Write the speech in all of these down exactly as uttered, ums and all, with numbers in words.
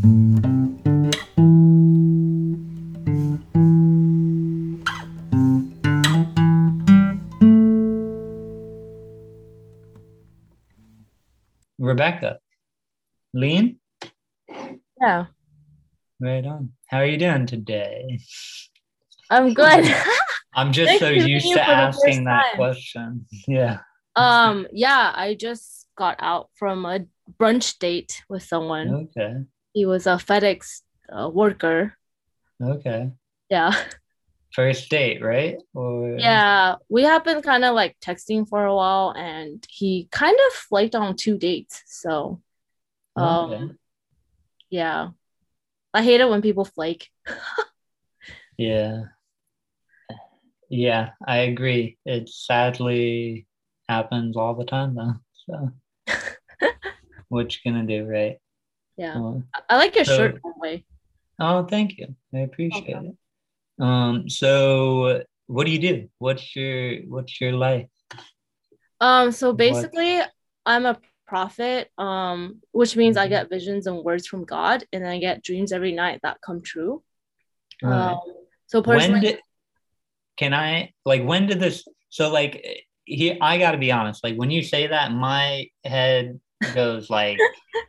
Rebecca, Lean, Yeah, right on. How are you doing today? I'm good. I'm just Nice so to meet used you to for the first asking that time. question. Yeah. Um, yeah, I just got out from a brunch date with someone. Okay. He was a FedEx uh, worker. Okay. Yeah. First date, right? Or Yeah, we have been kind of like texting for a while and he kind of flaked on two dates. So, okay. um, yeah. I hate it when people flake. Yeah. Yeah, I agree. It sadly happens all the time though. So what you gonna do, right? Yeah. Well, I, I like your shirt, so by the way. oh, thank you. I Okay. appreciate it. Um, so what do you do? What's your what's your life? Um, so What? basically, I'm a prophet, um, which means I Mhm. get visions and words from God, and I get dreams every night that come true. All Um, right. so personally, When did can I like when did this so like here I gotta be honest, like when you say that my head goes like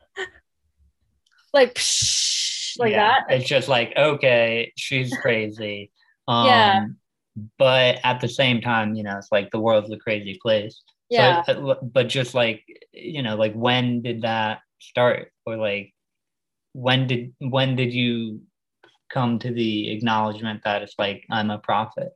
like psh, like yeah, that. it's just like okay, she's crazy. Yeah, Um but at the same time, you know, it's like the world's a crazy place. So yeah. uh, but just like you know, like when did that start or like when did when did you come to the acknowledgement that it's like I'm a prophet?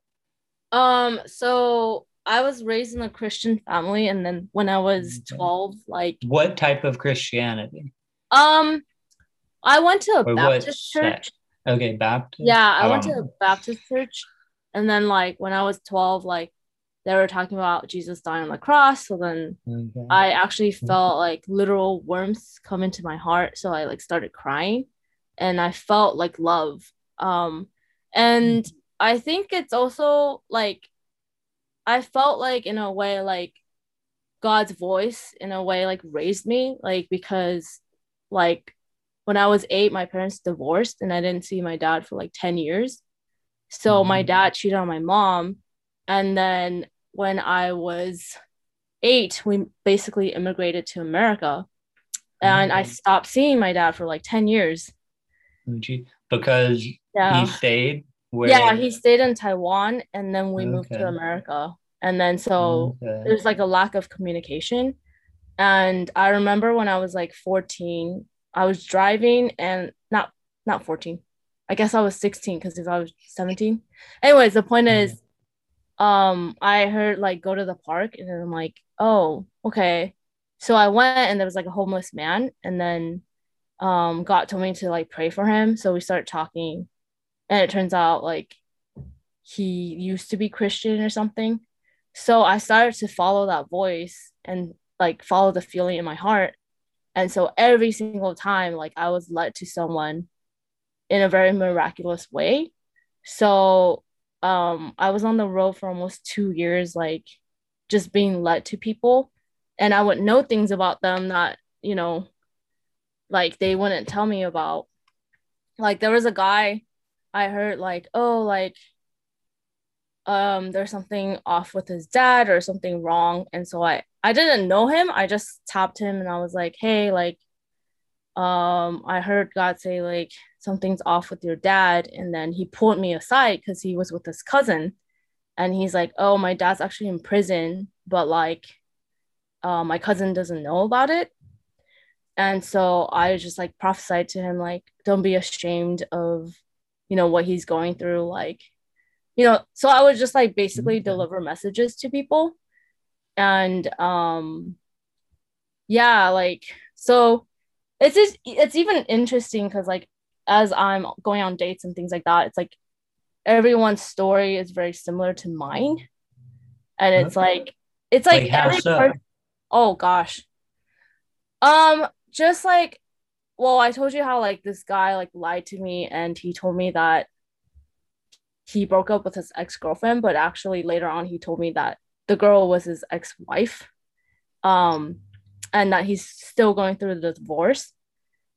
Um, so I was raised in a Christian family, and then when I was Okay. twelve, like, What type of Christianity? um, I went to a Or what Baptist sect? church. Okay, Baptist. Yeah, I I went don't to a know. Baptist church, and then like when I was twelve, like they were talking about Jesus dying on the cross. So then Okay. I actually felt like literal worms come into my heart. So I like started crying and I felt like love. Um, and I think it's also like I felt like in a way like God's voice in a way like raised me, like because like when I was eight, my parents divorced and I didn't see my dad for like ten years. So my Mhm. dad cheated on my mom. And then when I was eight, we basically immigrated to America. And I Okay. stopped seeing my dad for like ten years. Gee, because he Yeah. stayed Yeah, where? he stayed in Taiwan and then we moved to Okay. America. And then so Okay. there's like a lack of communication. And I remember when I was like fourteen, I was driving and not not fourteen. I guess I was sixteen because if I was seventeen. Anyways, the point Yeah. is um I heard like go to the park and then I'm like, "Oh, okay." So I went and there was like a homeless man and then um God told me to like pray for him. So we started talking and it turns out like he used to be Christian or something. So I started to follow that voice and like follow the feeling in my heart. And so every single time, like I was led to someone in a very miraculous way. So um I was on the road for almost two years, like just being led to people. And I would know things about them that, you know, like they wouldn't tell me about. Like there was a guy I heard like, oh, like um there's something off with his dad or something wrong. And so I I didn't know him. I just tapped him and I was like, hey, like um I heard God say like something's off with your dad. And then he pulled me aside because he was with his cousin and he's like, oh, my dad's actually in prison, but like uh, my cousin doesn't know about it. And so I just like prophesied to him like, don't be ashamed of, you know, what he's going through, like, you know. So I would just like basically Okay. deliver messages to people. And um yeah, like, so it's just it's even interesting because like as I'm going on dates and things like that, it's like everyone's story is very similar to mine. And it's Okay. like it's Like like how every person. so? Oh gosh. Um, just like, well, I told you how like this guy like lied to me and he told me that he broke up with his ex-girlfriend, but actually later on he told me that the girl was his ex-wife. Um, and that he's still going through the divorce.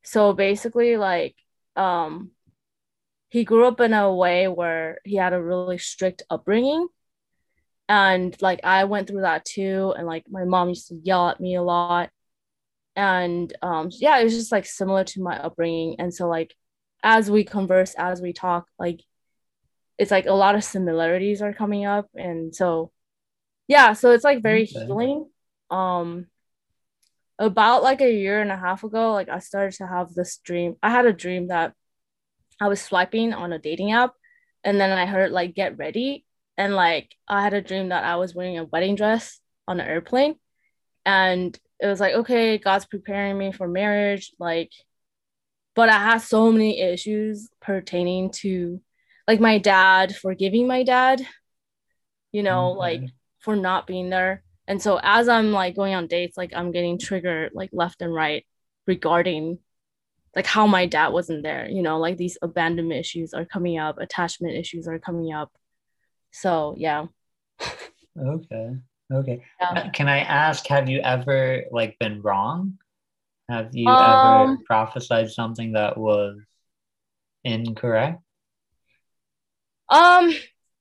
So basically, like, um, he grew up in a way where he had a really strict upbringing. And like, I went through that too. And like, my mom used to yell at me a lot. And um, yeah, it was just like similar to my upbringing. And so, like, as we converse, as we talk, like, it's like a lot of similarities are coming up. And so, yeah, so it's like very Okay. healing. Um, about like a year and a half ago, like I started to have this dream. I had a dream that I was swiping on a dating app, and then I heard like get ready, and like I had a dream that I was wearing a wedding dress on an airplane, and it was like, okay, God's preparing me for marriage, like, but I had so many issues pertaining to like my dad, forgiving my dad, you know, like Okay. for not being there. And so as I'm like going on dates, like I'm getting triggered like left and right regarding like how my dad wasn't there, you know, like these abandonment issues are coming up, attachment issues are coming up. So yeah. Okay. Okay. Yeah. Uh, Can I ask, have you ever like been wrong? Have you ever Um prophesied something that was incorrect? um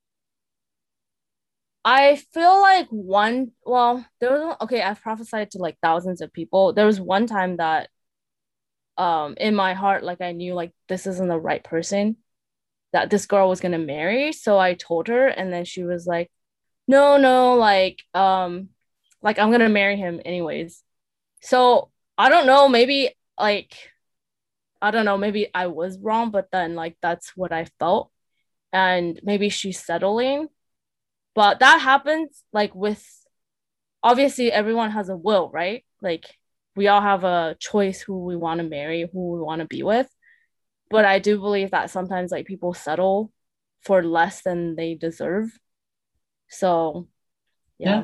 I feel like one well, there was okay, I've prophesied to like thousands of people. There was one time that um in my heart, like I knew like this isn't the right person that this girl was gonna marry. So I told her, and then she was like, no, no, like, um, like I'm gonna marry him anyways. So I don't know, maybe like I don't know, maybe I was wrong, but then like that's what I felt. And maybe she's settling. But that happens like with obviously everyone has a will, right? Like we all have a choice who we want to marry, who we want to be with. But I do believe that sometimes like people settle for less than they deserve. So yeah. Yeah.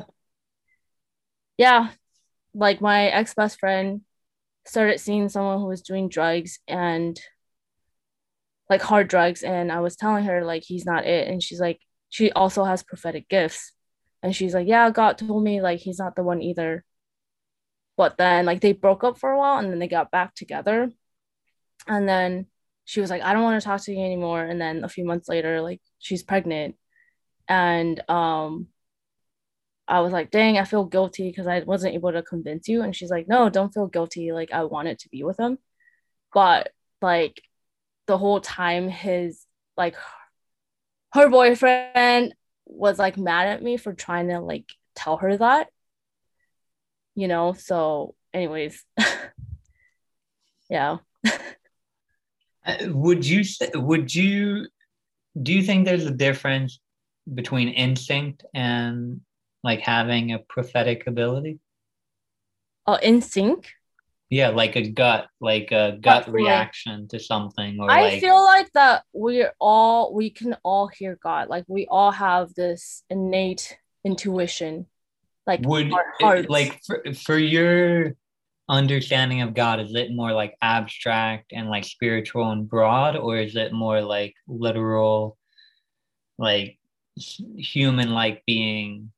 Yeah. Like my ex best friend started seeing someone who was doing drugs and like hard drugs. And I was telling her like he's not it. And she's like, she also has prophetic gifts. And she's like, yeah, God told me like he's not the one either. But then like they broke up for a while and then they got back together. And then she was like, I don't want to talk to you anymore. And then a few months later, like she's pregnant. And um I was like, dang, I feel guilty because I wasn't able to convince you. And she's like, no, don't feel guilty. Like I wanted to be with him. But like the whole time his like her boyfriend was like mad at me for trying to like tell her that, you know. So anyways, yeah. Uh, Would you say, would you, do you think there's a difference between instinct and like having a prophetic ability? Oh, in sync. Yeah, like a gut, like a Gut gut feeling. reaction to something, or I like, feel like that we're all we can all hear God. Like we all have this innate intuition, like would our it, hearts. like for, for your understanding of God, is it more like abstract and like spiritual and broad, or is it more like literal, like human like being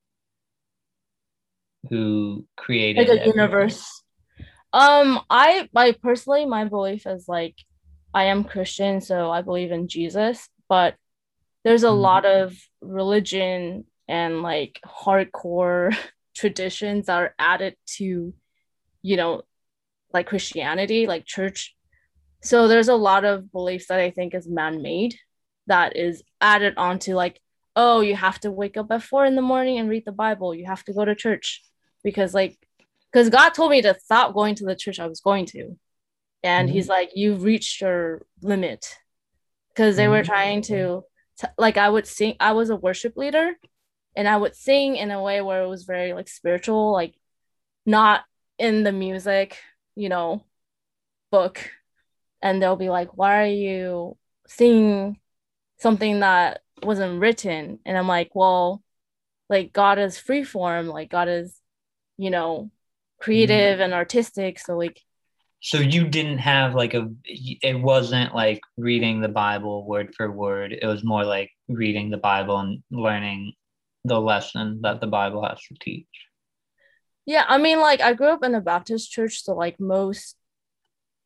who Like created a everything? universe. Um, I like personally, my belief is like I am Christian, so I believe in Jesus, but there's a Mhm. lot of religion and like hardcore traditions that are added to, you know, like Christianity, like church. So there's a lot of beliefs that I think is man-made that is added onto like, oh, you have to wake up at four in the morning and read the Bible. You have to go to church because like because God told me to stop going to the church I was going to. And he's Mhm. like, you've reached your limit. Because they were Mhm. trying to, t- like, I would sing, I was a worship leader and I would sing in a way where it was very like spiritual, like not in the music, you know, book. And they'll be like, why are you singing something that wasn't written? And I'm like, well, like God is free form, like God is, you know, Mhm. creative and artistic. So like So you didn't have like a, it wasn't like reading the Bible word for word. It was more like reading the Bible and learning the lesson that the Bible has to teach. yeah, I mean, like I grew up in a Baptist church, so like most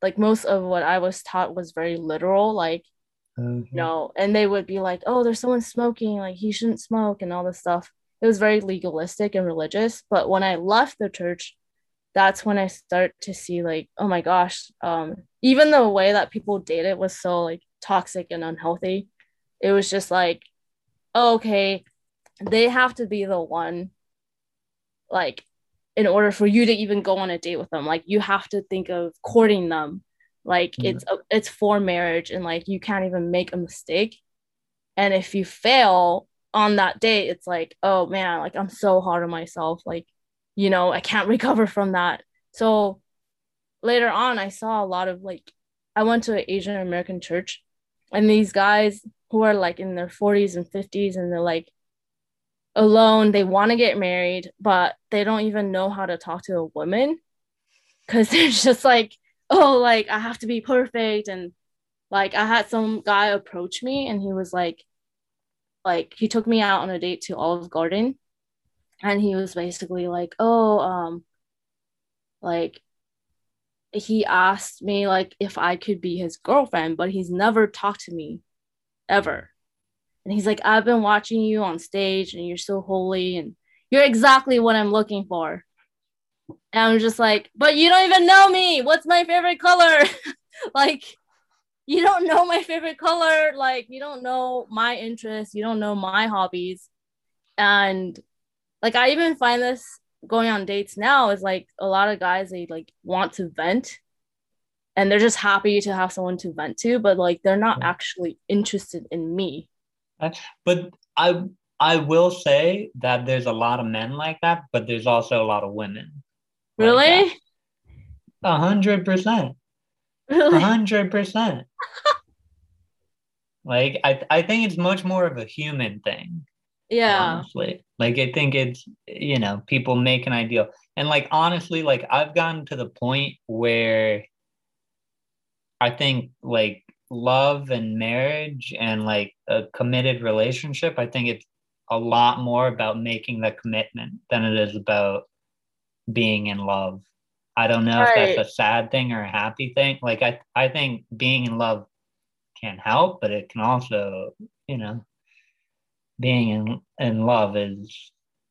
like most of what I was taught was very literal, like, you Okay. know, and they would be like, oh, there's someone smoking, like he shouldn't smoke and all this stuff. It was very legalistic and religious. But when I left the church, that's when I start to see like, oh my gosh, um, even the way that people dated was so like toxic and unhealthy. It was just like, oh, okay, they have to be the one, like, in order for you to even go on a date with them. Like you have to think of courting them. Like Yeah. it's it's for marriage, and like you can't even make a mistake. And if you fail on that date, it's like, oh man, like I'm so hard on myself. Like, you know, I can't recover from that. So later on, I saw a lot of like, I went to an Asian American church, and these guys who are like in their forties and fifties, and they're like alone, they want to get married, but they don't even know how to talk to a woman because they're just like, oh, like I have to be perfect. And like I had some guy approach me, and he was like, like he took me out on a date to Olive Garden, and he was basically like, oh, um, like he asked me like if I could be his girlfriend, but he's never talked to me ever. And he's like, I've been watching you on stage and you're so holy and you're exactly what I'm looking for. And I'm just like, but you don't even know me. What's my favorite color? Like, you don't know my favorite color. Like, you don't know my interests. You don't know my hobbies. And like, I even find this going on dates now is like a lot of guys, they like want to vent and they're just happy to have someone to vent to, but like they're not actually interested in me. But I I will say that there's a lot of men like that, but there's also a lot of women like that. Really? A hundred percent. A Really? hundred percent. Like I I think it's much more of a human thing, Yeah. honestly. Like I think it's, you know, people make an ideal. And like honestly, like I've gotten to the point where I think like love and marriage and like a committed relationship, I think it's a lot more about making the commitment than it is about being in love. I don't know if that's Right. a sad thing or a happy thing. Like I I think being in love can help, but it can also, you know, being in in love is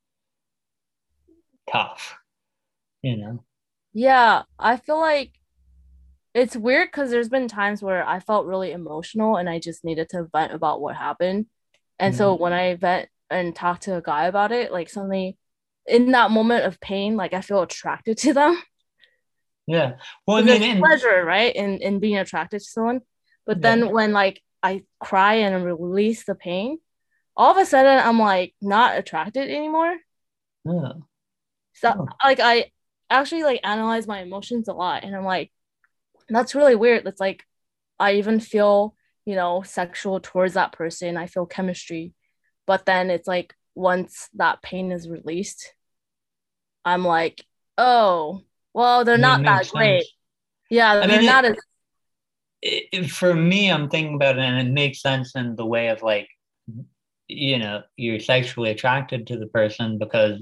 tough, you know. Yeah. I feel like it's weird because there's been times where I felt really emotional and I just needed to vent about what happened. And Yeah. so when I vent and talk to a guy about it, like suddenly in that moment of pain, like I feel attracted to them. Yeah. Well, I Because mean, there's and pleasure, right? In in being attracted to someone. But yeah. then when like I cry and release the pain, all of a sudden I'm like not attracted anymore. Yeah. So Oh, like I actually like analyze my emotions a lot and I'm like, that's really weird. It's like I even feel, you know, sexual towards that person. I feel chemistry. But then it's like once that pain is released, I'm like, oh, well, they're it not that makes great. sense. Yeah, I mean, they're not it, as it for me, I'm thinking about it, and it makes sense in the way of like, you know, you're sexually attracted to the person because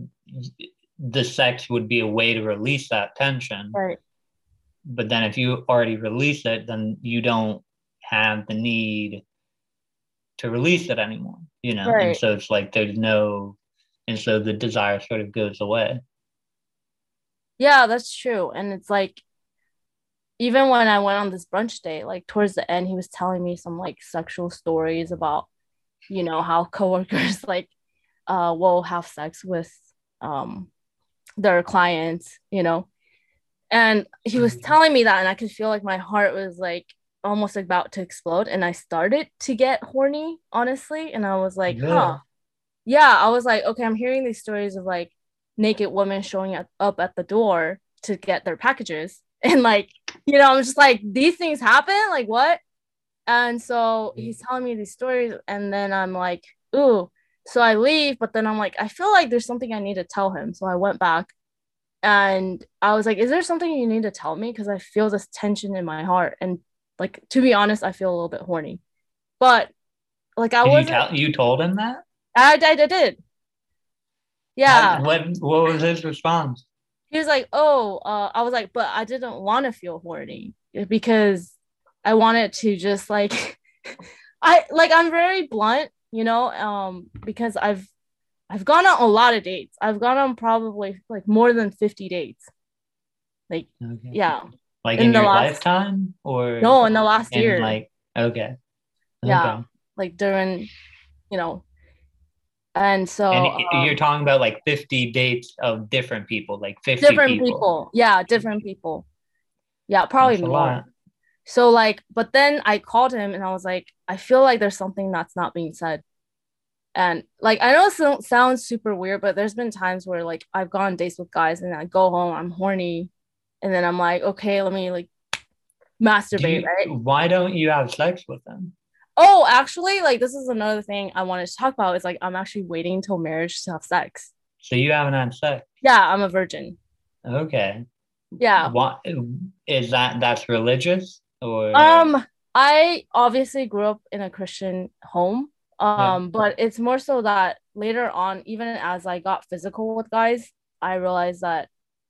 the sex would be a way to release that tension. right. But then if you already release it, then you don't have the need to release it anymore, you know? And Right. so it's like there's no, and so the desire sort of goes away. Yeah, that's true. And it's like even when I went on this brunch date, like towards the end, he was telling me some like sexual stories about, you know, how coworkers like uh will have sex with um their clients, you know. And he was telling me that and I could feel like my heart was like almost about to explode. And I started to get horny, honestly. And I was like, huh. Really? Yeah, I was like, okay, I'm hearing these stories of like naked women showing up at the door to get their packages. And like, you know, I'm just like, these things happen? Like, what? And so he's telling me these stories. And then I'm like, ooh. So I leave, but then I'm like, I feel like there's something I need to tell him. So I went back and I was like, is there something you need to tell me? Because I feel this tension in my heart. And like, to be honest, I feel a little bit horny. But like, I And you wasn't, tell you told him that? I, I, I did. How, Yeah. what what was his response? He was like, oh, uh, I was like, but I didn't want to feel horny. because I wanted to just like I like I'm very blunt, you know, um, because I've I've gone on a lot of dates. I've gone on probably like more than fifty dates. Like, Okay. yeah, Like in in the your last lifetime or no, in the last in year. like, okay. Yeah, Okay. like during, you know, and And so you're um talking about like fifty dates of different people, like fifty different people. people. Yeah, different people. Yeah, probably That's a more. lot. So like, but then I called him and I was like, I feel like there's something that's not being said. And like, I know it so- sounds super weird, but there's been times where like I've gone on dates with guys and I go home, I'm horny, and then I'm like, okay, let me like Do masturbate, you, right? why don't you have sex with them? Oh, actually, like this is another thing I wanted to talk about is like I'm actually waiting until marriage to have sex. So you haven't had sex. Yeah, I'm a virgin. Okay. Yeah. What is that? That's religious or Um, I obviously grew up in a Christian home. yeah. Um, but it's more so that later on, even as I got physical with guys, I realized that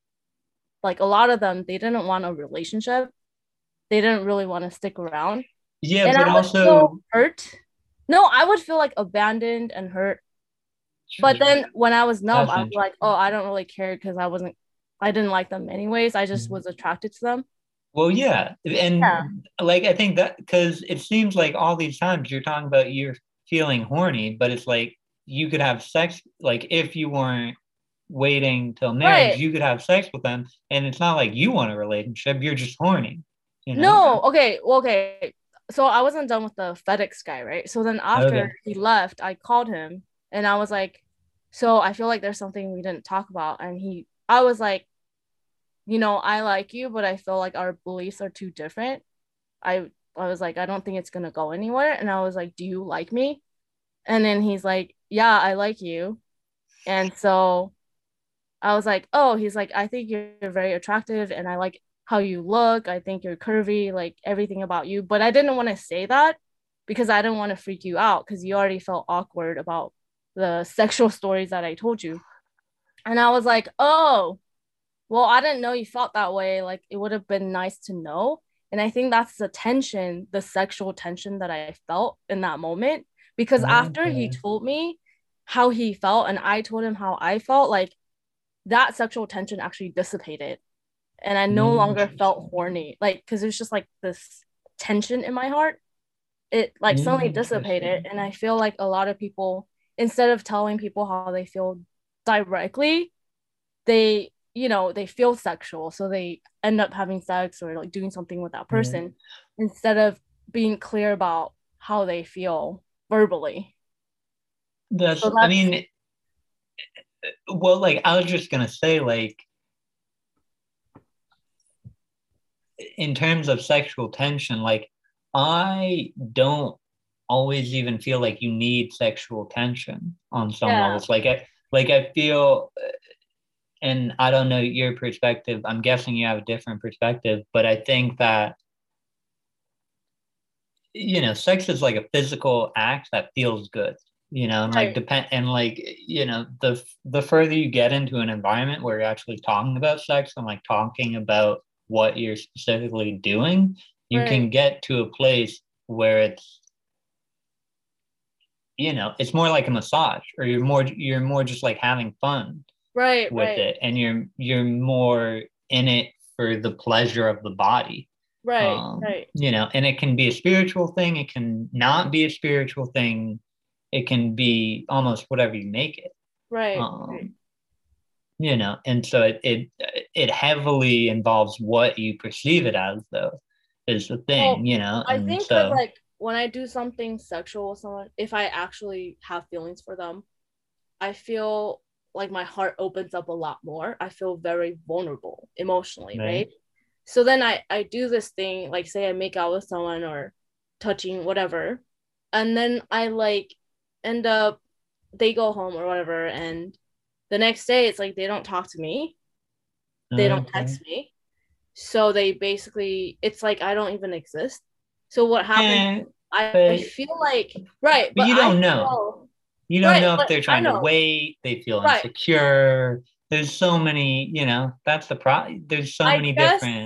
like a lot of them, they didn't want a relationship. They didn't really want to stick around. Yeah, And I but would feel also hurt. No, I would feel like abandoned and hurt. But then when I was numb, that's I was like, interesting. oh, I don't really care because I wasn't, I didn't like them anyways. I just was attracted to them. Well, yeah. Yeah. And like I think that because it seems like all these times you're talking about you're feeling horny, but it's like you could have sex, like if you weren't waiting till marriage, Right. you could have sex with them. And it's not like you want a relationship, you're just horny, you know? No, okay, well, okay. So I wasn't done with the FedEx guy, right? So then after Okay. he left, I called him and I was like, so I feel like there's something we didn't talk about. And he, I was like, you know, I like you, but I feel like our beliefs are too different. I, I was like, I don't think it's gonna go anywhere. And I was like, do you like me? And then he's like, yeah, I like you. And so I was like, oh, he's like, I think you're very attractive and I like how you look. I think you're curvy, like everything about you. But I didn't want to say that because I didn't want to freak you out because you already felt awkward about the sexual stories that I told you. And I was like, oh, well, I didn't know you felt that way. Like it would have been nice to know. And I think that's the tension, the sexual tension that I felt in that moment. Because after he Okay. told me how he felt and I told him how I felt, like that sexual tension actually dissipated and I no longer felt Interesting. horny. Like, because it was just like this tension in my heart. It like suddenly dissipated. Interesting. And I feel like a lot of people, instead of telling people how they feel directly, they, you know, they feel sexual. So they end up having sex or like doing something with that Yeah. person instead of being clear about how they feel verbally. That's, So I that's, mean, well, like I was just gonna say, like in terms of sexual tension, like I don't always even feel like you need sexual tension on some yeah, levels. Like I like I feel, and I don't know your perspective. I'm guessing you have a different perspective, but I think that you know, sex is like a physical act that feels good. You know, and like right, depend and like you know the the further you get into an environment where you're actually talking about sex and like talking about what you're specifically doing, you right, can get to a place where it's you know it's more like a massage or you're more you're more just like having fun right, with right, it and you're you're more in it for the pleasure of the body. right, um right, you know, and it can be a spiritual thing, it can not be a spiritual thing, it can be almost whatever you make it. right, right. um you know, and so it it it heavily involves what you perceive it as though is the thing, Well, you know, I and think because so like when I do something sexual with someone, if I actually have feelings for them, I feel like my heart opens up a lot more. I feel very vulnerable emotionally, right. right? So then I I do this thing, like say I make out with someone or touching whatever, and then I like end up they go home or whatever, and the next day it's like they don't talk to me, they don't Okay. text me, so they basically it's like I don't even exist. So what happens, And I, I but feel like right, but but you I don't know. feel You don't right, know if but they're I trying to know wait, they feel right. insecure. There's so many, you know, that's the pro there's so I many guess different.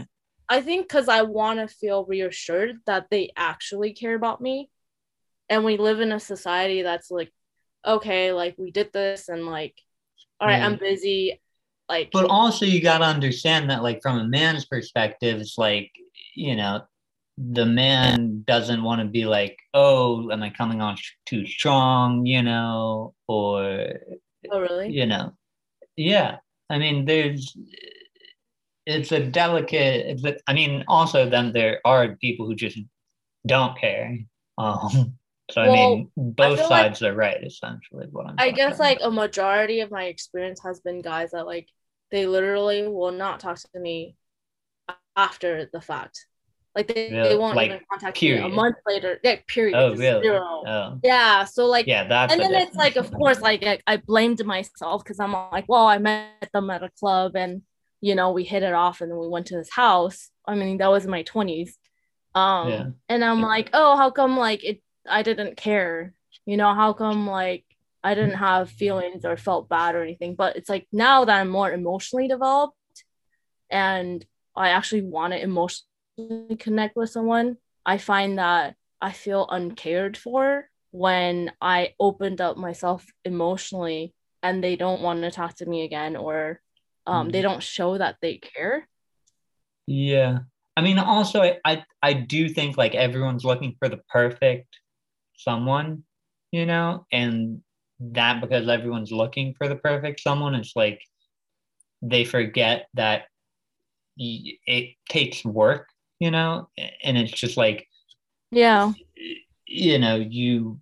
I think because I want to feel reassured that they actually care about me. And we live in a society that's like, okay, like we did this and like, all right, Yeah. I'm busy. Like, But also you got to understand that like from a man's perspective, it's like, you know, the man doesn't want to be like, oh, am I coming on sh- too strong, you know, or, oh, really? you know, yeah. I mean, there's, it's a delicate, it's a, I mean, also then there are people who just don't care. Um, so I Well, mean, I both feel like, sides are right, essentially, is what I'm I trying guess to like a majority of my experience has been guys that like, they literally will not talk to me after the fact. Like they, they really, won't even like, contact me a period. month later. Yeah, period. Oh, Just really? zero. Oh, Yeah. So like, yeah, that's and a then it's difference. like, of course, like I, I blamed myself because I'm like, well, I met them at a club and you know we hit it off and then we went to his house. I mean, that was in my twenties. Yeah. Um, and I'm like, oh, how come like it? I didn't care. You know, how come like I didn't have feelings or felt bad or anything? But it's like now that I'm more emotionally developed and I actually want to emotionally connect with someone, I find that I feel uncared for when I opened up myself emotionally and they don't want to talk to me again or um, they don't show that they care. Yeah. I mean, also, I, I I do think like everyone's looking for the perfect someone, you know, and that because everyone's looking for the perfect someone, it's like they forget that y- it takes work, you know, and it's just like, Yeah. you know, you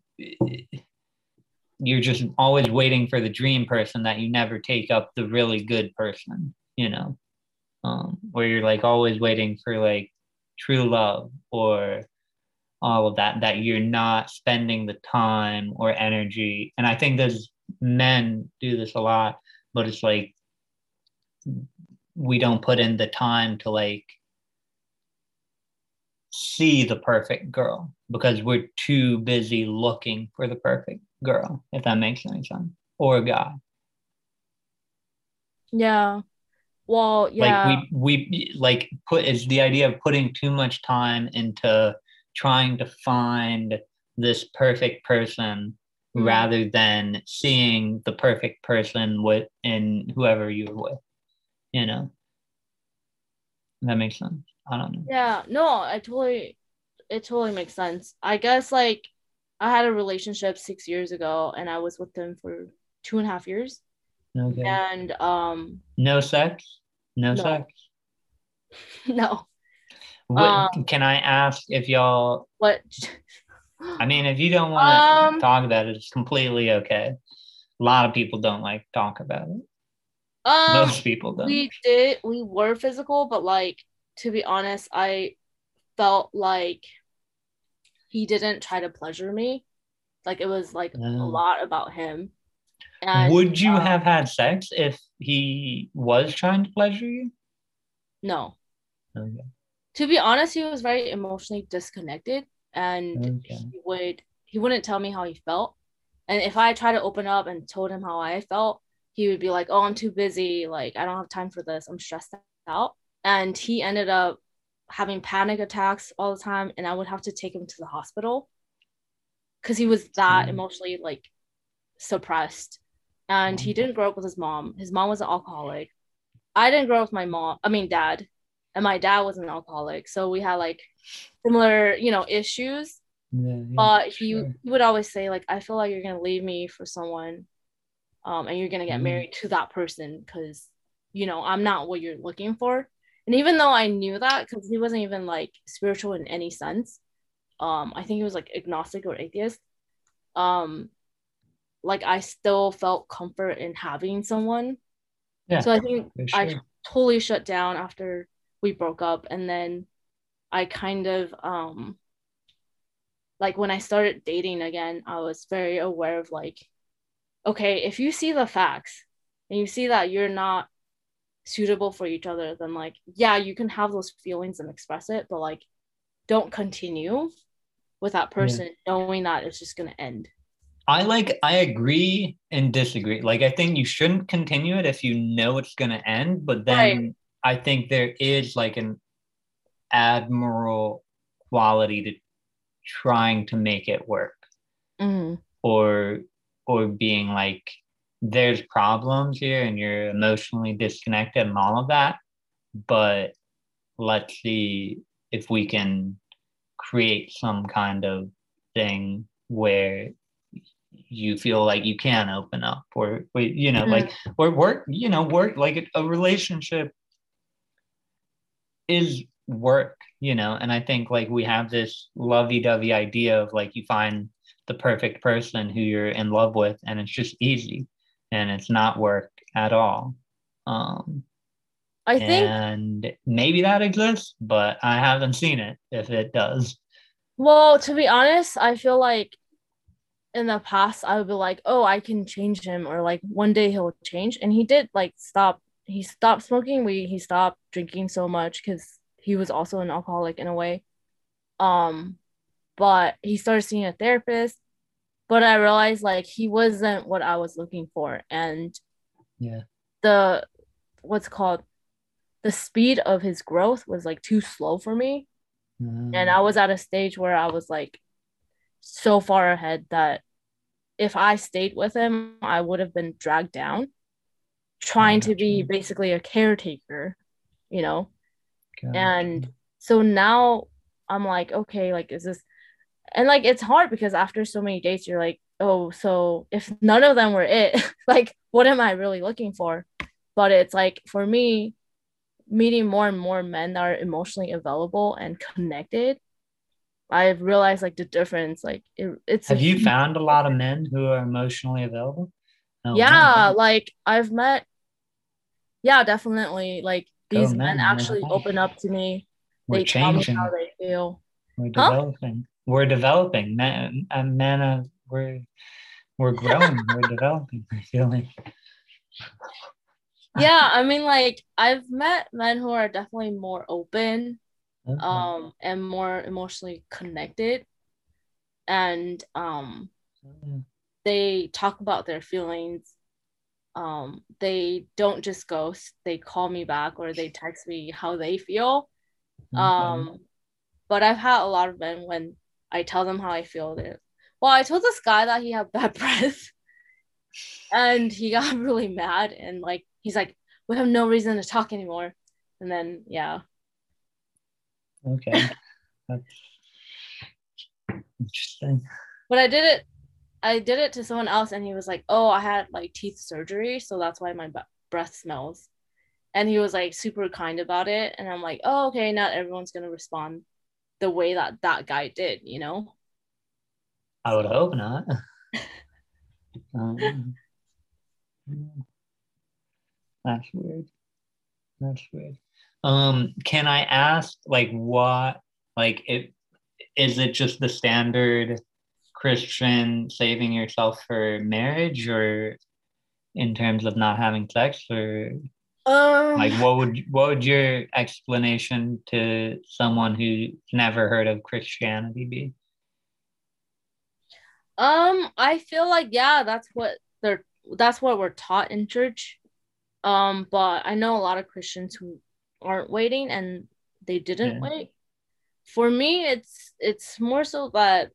you're just always waiting for the dream person that you never take up the really good person, you know, um, where you're like always waiting for like true love or all of that, that you're not spending the time or energy. And I think there's men do this a lot, but it's like we don't put in the time to like see the perfect girl because we're too busy looking for the perfect girl, if that makes any sense, or a guy. Yeah. Well, Like yeah. we we like put is the idea of putting too much time into trying to find this perfect person Mm. rather than seeing the perfect person with in whoever you're with, you know. That makes sense. I don't know. Yeah. No, I totally, it totally makes sense. I guess like I had a relationship six years ago and I was with them for two and a half years. Okay. And um, No sex? No no, sex. no. What Um, can I ask if y'all what? I mean if you don't want to um, talk about it, it's completely okay. A lot of people don't like to talk about it. um, Most people don't. we did, we were physical, but like to be honest, I felt like he didn't try to pleasure me. Like it was like a Uh, lot about him. And would you uh, have had sex if he was trying to pleasure you? no, Okay. to be honest, he was very emotionally disconnected, and Okay. he would he wouldn't tell me how he felt. And if I tried to open up and told him how I felt, he would be like, "Oh, I'm too busy. Like I don't have time for this. I'm stressed out." And he ended up having panic attacks all the time, and I would have to take him to the hospital because he was that Mm. emotionally like suppressed. And he didn't grow up with his mom. His mom was an alcoholic. I didn't grow up with my mom, I mean dad, and my dad was an alcoholic. So we had like similar, you know, issues. Yeah, yeah, But he, sure. he would always say, like, I feel like you're gonna leave me for someone, um, and you're gonna get Mm. married to that person because, you know, I'm not what you're looking for. And even though I knew that, because he wasn't even like spiritual in any sense, um, I think he was like agnostic or atheist. Um, like I still felt comfort in having someone. Yeah, So I think for I sure. totally shut down after we broke up. And then I kind of um like when I started dating again, I was very aware of like, okay, if you see the facts and you see that you're not suitable for each other, then like, yeah, you can have those feelings and express it, but like don't continue with that Yeah. person knowing that it's just gonna end. I like I agree and disagree. Like I think you shouldn't continue it if you know it's gonna end, but Right. then I think there is like an admirable quality to trying to make it work. Mm-hmm. or or being like, there's problems here and you're emotionally disconnected and all of that, but let's see if we can create some kind of thing where you feel like you can open up, or, or you know, like, or work, you know, work like a, a relationship is work, you know. And I think like we have this lovey-dovey idea of like you find the perfect person who you're in love with and it's just easy, and it's not work at all. um I think, and maybe that exists, but I haven't seen it if it does. well, to be honest, I feel like in the past I would be like, oh, I can change him, or like one day he'll change. And he did like stop, he stopped smoking weed, he stopped drinking so much because he was also an alcoholic in a way. Um, but he started seeing a therapist. But I realized like he wasn't what I was looking for. And Yeah. the what's called the speed of his growth was like too slow for me. Mm. And I was at a stage where I was like so far ahead that if I stayed with him, I would have been dragged down, trying to be basically a caretaker, you know? Gotcha. And so now I'm like, okay, like, is this, and like, it's hard because after so many dates, you're like, oh, so if none of them were it, like, what am I really looking for? But it's like, for me, meeting more and more men that are emotionally available and connected, I've realized like the difference. Like it, it's have a you huge found a lot of difference. men who are emotionally available? Oh, Yeah, man. like I've met, yeah, definitely. Like Go these men men. actually open up to me. We're They tell me how changing. they feel. We're Huh? developing. We're developing. Men, and men, uh, we're we're growing. We're developing. I feel like. Yeah, I mean, like I've met men who are definitely more open, Okay. um, and more emotionally connected, and um, they talk about their feelings. Um, they don't just ghost; they call me back or they text me how they feel. Okay. Um, but I've had a lot of men when I tell them how I feel. They're, well, I told this guy that he had bad breath, and he got really mad, and like he's like, we have no reason to talk anymore. And then yeah. Okay. That's interesting. But I did it I did it to someone else, and he was like, oh, I had like teeth surgery, so that's why my b- breath smells. And he was like super kind about it, and I'm like, oh, okay, not everyone's gonna respond the way that that guy did, you know. I would hope not. um, that's weird. That's weird. Um, can I ask, like, what, like, it is it just the standard Christian saving yourself for marriage, or in terms of not having sex, or um like what would what would your explanation to someone who's never heard of Christianity be? um I feel like, yeah, that's what they're that's what we're taught in church. Um but I know a lot of Christians who aren't waiting, and they didn't Yeah. wait. For me, it's it's more so that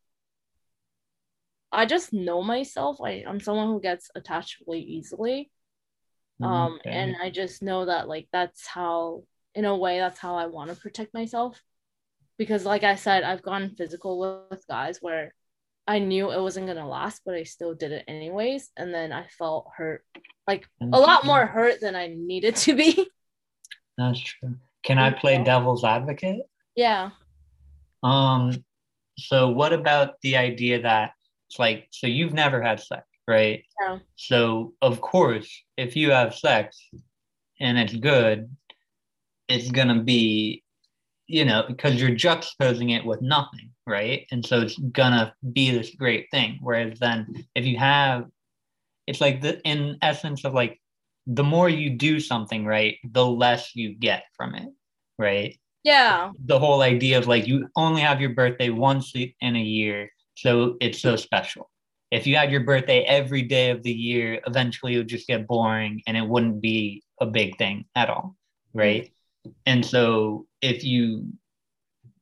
I just know myself. I, I'm someone who gets attached really easily. Um, Okay. and I just know that like that's how, in a way, that's how I want to protect myself. Because like I said, I've gone physical with, with guys where I knew it wasn't gonna last, but I still did it anyways. And then I felt hurt, like a That's lot true. more hurt than I needed to be. That's true. Can I play devil's advocate? Yeah. Um, so what about the idea that it's like, so you've never had sex, right? Yeah. So of course, if you have sex and it's good, it's gonna be, you know, because you're juxtaposing it with nothing, right? And so it's gonna be this great thing. Whereas then if you have, it's like the in essence of like the more you do something right, the less you get from it, right? Yeah. The whole idea of like you only have your birthday once in a year, so it's so special. If you had your birthday every day of the year, eventually it would just get boring and it wouldn't be a big thing at all, right? Mm-hmm. And so if you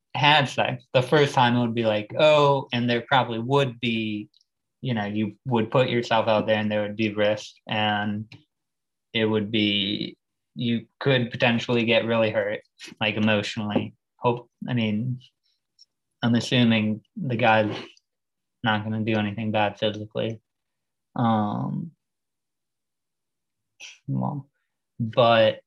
had sex, the first time it would be like, oh, and there probably would be, you know, you would put yourself out there and there would be risk, and it would be, you could potentially get really hurt, like emotionally. Hope, I mean, I'm assuming the guy's not going to do anything bad physically. Um, well, but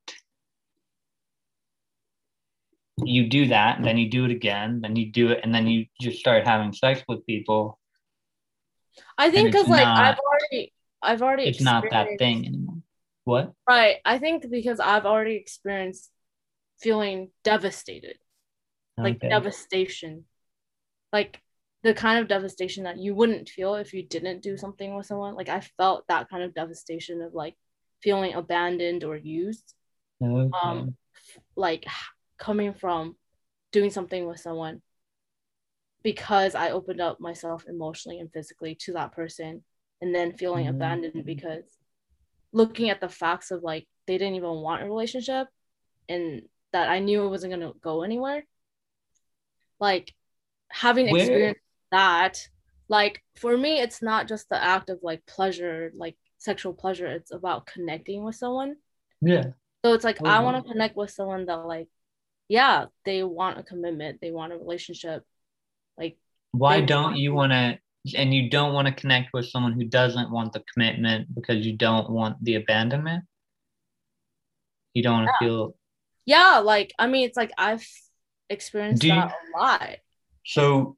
you do that, and then you do it again, then you do it, and then you just start having sex with people. I think because like not, I've already I've already it's not that thing anymore. What? Right. I think because I've already experienced feeling devastated, like Okay. devastation, like the kind of devastation that you wouldn't feel if you didn't do something with someone. Like I felt that kind of devastation of like feeling abandoned or used. Okay. Um, like coming from doing something with someone because I opened up myself emotionally and physically to that person, and then feeling mm-hmm. abandoned because looking at the facts of like they didn't even want a relationship and that I knew it wasn't going to go anywhere. Like having Where? experienced that, like for me, it's not just the act of like pleasure, like sexual pleasure. It's about connecting with someone. Yeah. So it's like, mm-hmm. I want to connect with someone that like, yeah, they want a commitment. They want a relationship. Like, why don't you want to, and you don't want to connect with someone who doesn't want the commitment because you don't want the abandonment? You don't want to yeah. feel. Yeah, like, I mean, it's like I've experienced you, that a lot. So.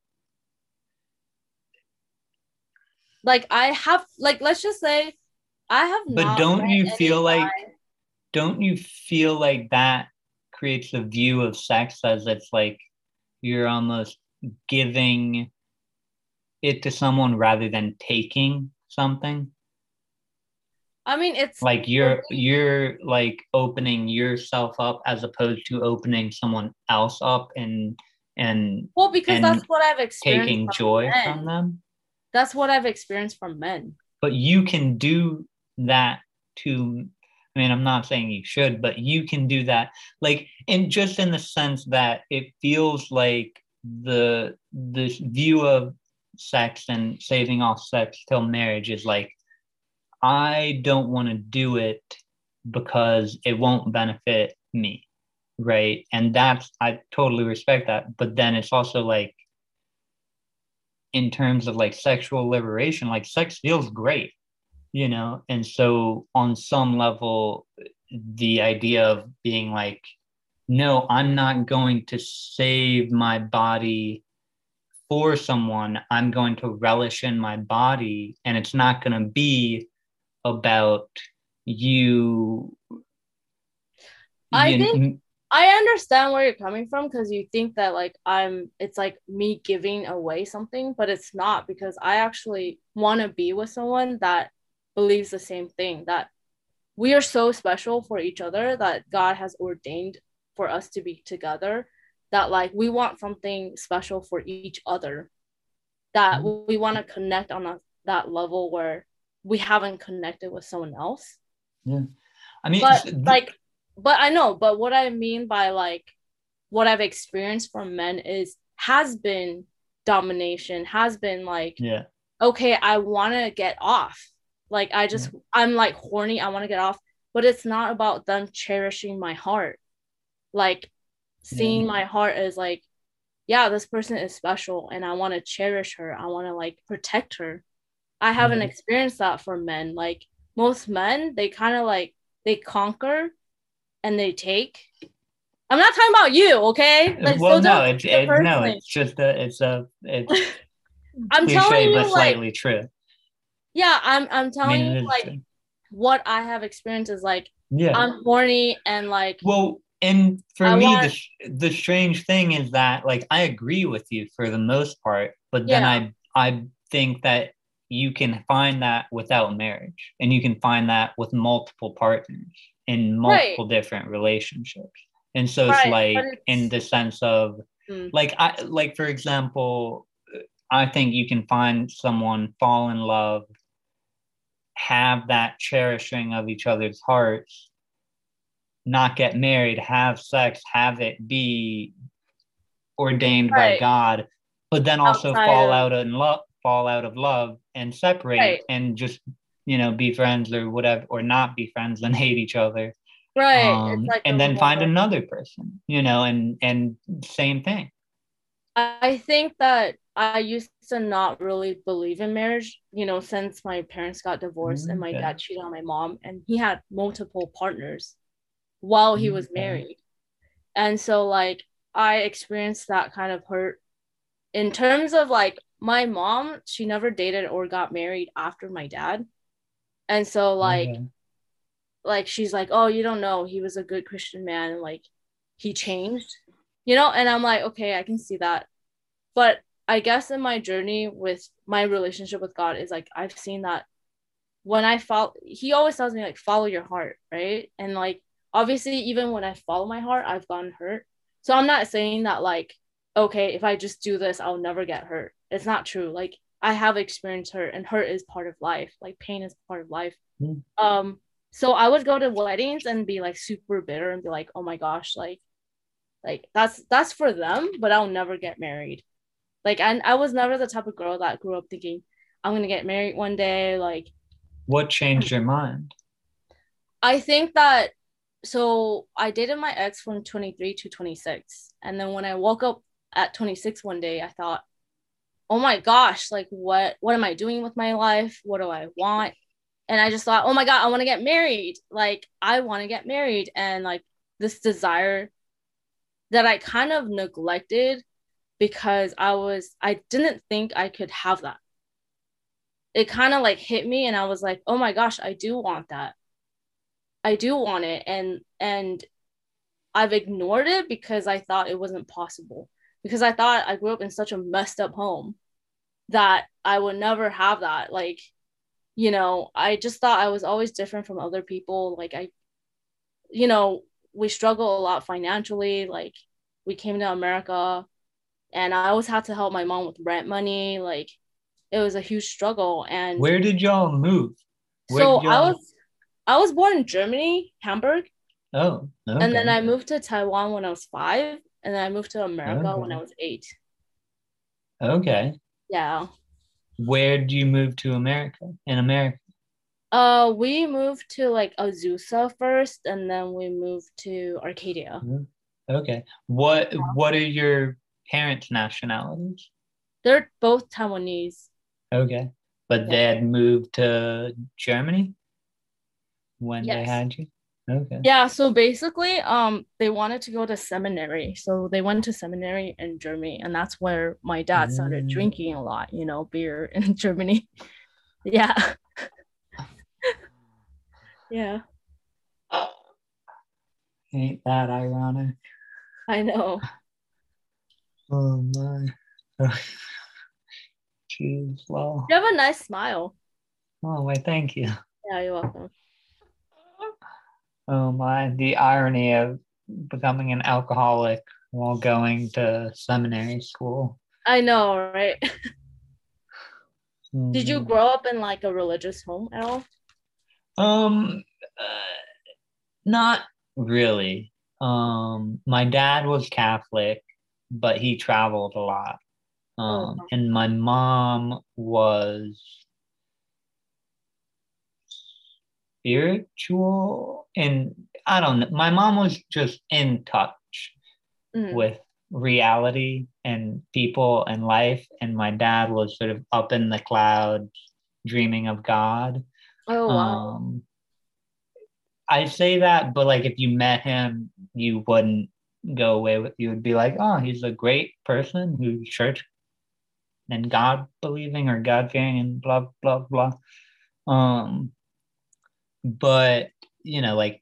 Like, I have, like, let's just say, I have but not. But don't you feel like, guy. don't you feel like that creates a view of sex as it's like you're almost giving it to someone rather than taking something? I mean, it's like you're you're like opening yourself up as opposed to opening someone else up and and well because and that's what I've experienced taking from joy men. from them. That's what I've experienced from men. But you can do that to, I mean, I'm not saying you should, but you can do that, like, in just in the sense that it feels like the this view of sex and saving off sex till marriage is like, I don't want to do it because it won't benefit me, right? And that's, I totally respect that. But then it's also like, in terms of like sexual liberation, like sex feels great, you know? And so on some level, the idea of being like, no, I'm not going to save my body for someone. I'm going to relish in my body, and it's not going to be about you. I you, think I understand where you're coming from, because you think that like I'm it's like me giving away something, but it's not, because I actually want to be with someone that believes the same thing, that we are so special for each other, that God has ordained for us to be together, that like we want something special for each other, that mm-hmm. we want to connect on a, that level where we haven't connected with someone else. Yeah. I mean, but th- like, but I know, but what I mean by like what I've experienced from men is has been domination, has been like, yeah, okay, I want to get off. Like, I just, yeah. I'm like horny, I want to get off, but it's not about them cherishing my heart. Like, seeing yeah. my heart as like, yeah, this person is special and I want to cherish her. I want to like protect her. I haven't yeah. experienced that from men. Like, most men, they kind of like, they conquer and they take. I'm not talking about you, okay? Like, well, so no, it's it, no, it's just a, it's a, it's I'm cliche, telling you, but slightly like, true. Yeah, I'm, I'm telling I mean, you, like, true. What I have experienced is like, yeah, I'm horny and like. Well, and for I me, want... the the strange thing is that like I agree with you for the most part, but then yeah. I I think that you can find that without marriage, and you can find that with multiple partners in multiple right. different relationships. And so it's right. like it's... in the sense of mm. like I like for example, I think you can find someone, fall in love, have that cherishing of each other's hearts, not get married, have sex, have it be ordained by Right. God, but then also Outside fall of out in love, fall out of love and separate right. and just, you know, be friends or whatever, or not be friends and hate each other. Right. It's Um, like and a then find more another person, you know, and and same thing. I think that I used to not really believe in marriage, you know, since my parents got divorced and my Okay. dad cheated on my mom and he had multiple partners while he was Okay. married. And so like I experienced that kind of hurt in terms of like my mom, she never dated or got married after my dad. And so like Okay. like she's like, "Oh, you don't know. He was a good Christian man and like he changed." You know, and I'm like, "Okay, I can see that." But I guess in my journey with my relationship with God is like I've seen that when I follow, he always tells me like follow your heart, right? And like obviously even when I follow my heart, I've gotten hurt. So I'm not saying that like okay, if I just do this, I'll never get hurt. It's not true. Like I have experienced hurt and hurt is part of life. Like pain is part of life. Mm. Um so I would go to weddings and be like super bitter and be like, "Oh my gosh, like like that's that's for them, but I'll never get married." Like and I was never the type of girl that grew up thinking I'm gonna get married one day. Like What changed your mind? I think that so I dated my ex from twenty-three to twenty-six. And then when I woke up at twenty-six one day, I thought, oh my gosh, like what what am I doing with my life? What do I want? And I just thought, oh my God, I want to get married. Like I want to get married. And like this desire that I kind of neglected because I was I didn't think I could have that. It kind of like hit me and I was like, "Oh my gosh, I do want that. I do want it." And and I've ignored it because I thought it wasn't possible. Because I thought I grew up in such a messed up home that I would never have that. Like, you know, I just thought I was always different from other people. Like I, you know, we struggle a lot financially. Like we came to America and I always had to help my mom with rent money. Like it was a huge struggle. And Where did y'all move? Where so did I y'all? was I was born in Germany, Hamburg, Oh, and then okay. I moved to Taiwan when I was five, and then I moved to America when I Okay. was eight. Okay. Yeah. Where did you move to America? In America? Uh, we moved to like Azusa first, and then we moved to Arcadia. Mm. Okay. What what are your parents' nationalities? They're both Taiwanese. Okay. But Yeah. they had moved to Germany when they Yes. had you? Okay. Yeah, so basically, um, they wanted to go to seminary. So they went to seminary in Germany, and that's where my dad started Mm. drinking a lot, you know, beer in Germany. Yeah. Yeah, Ain't that ironic? I know. Oh my. Jeez, well. You have a nice smile. Oh, why, thank you. Yeah, you're welcome. Oh my, the irony of becoming an alcoholic while going to seminary school. I know, right? Did you Mm. grow up in like a religious home at all? Um, uh, not really. Um, my dad was Catholic, but he traveled a lot. Oh, Um, and my mom was spiritual, and I don't know. My mom was just in touch mm. with reality and people and life, and my dad was sort of up in the clouds, dreaming of God. Oh, wow. Um, I say that, but like if you met him, you wouldn't go away with. You would be like, oh, he's a great person who's church and God believing or God fearing and blah blah blah. Um, but you know, like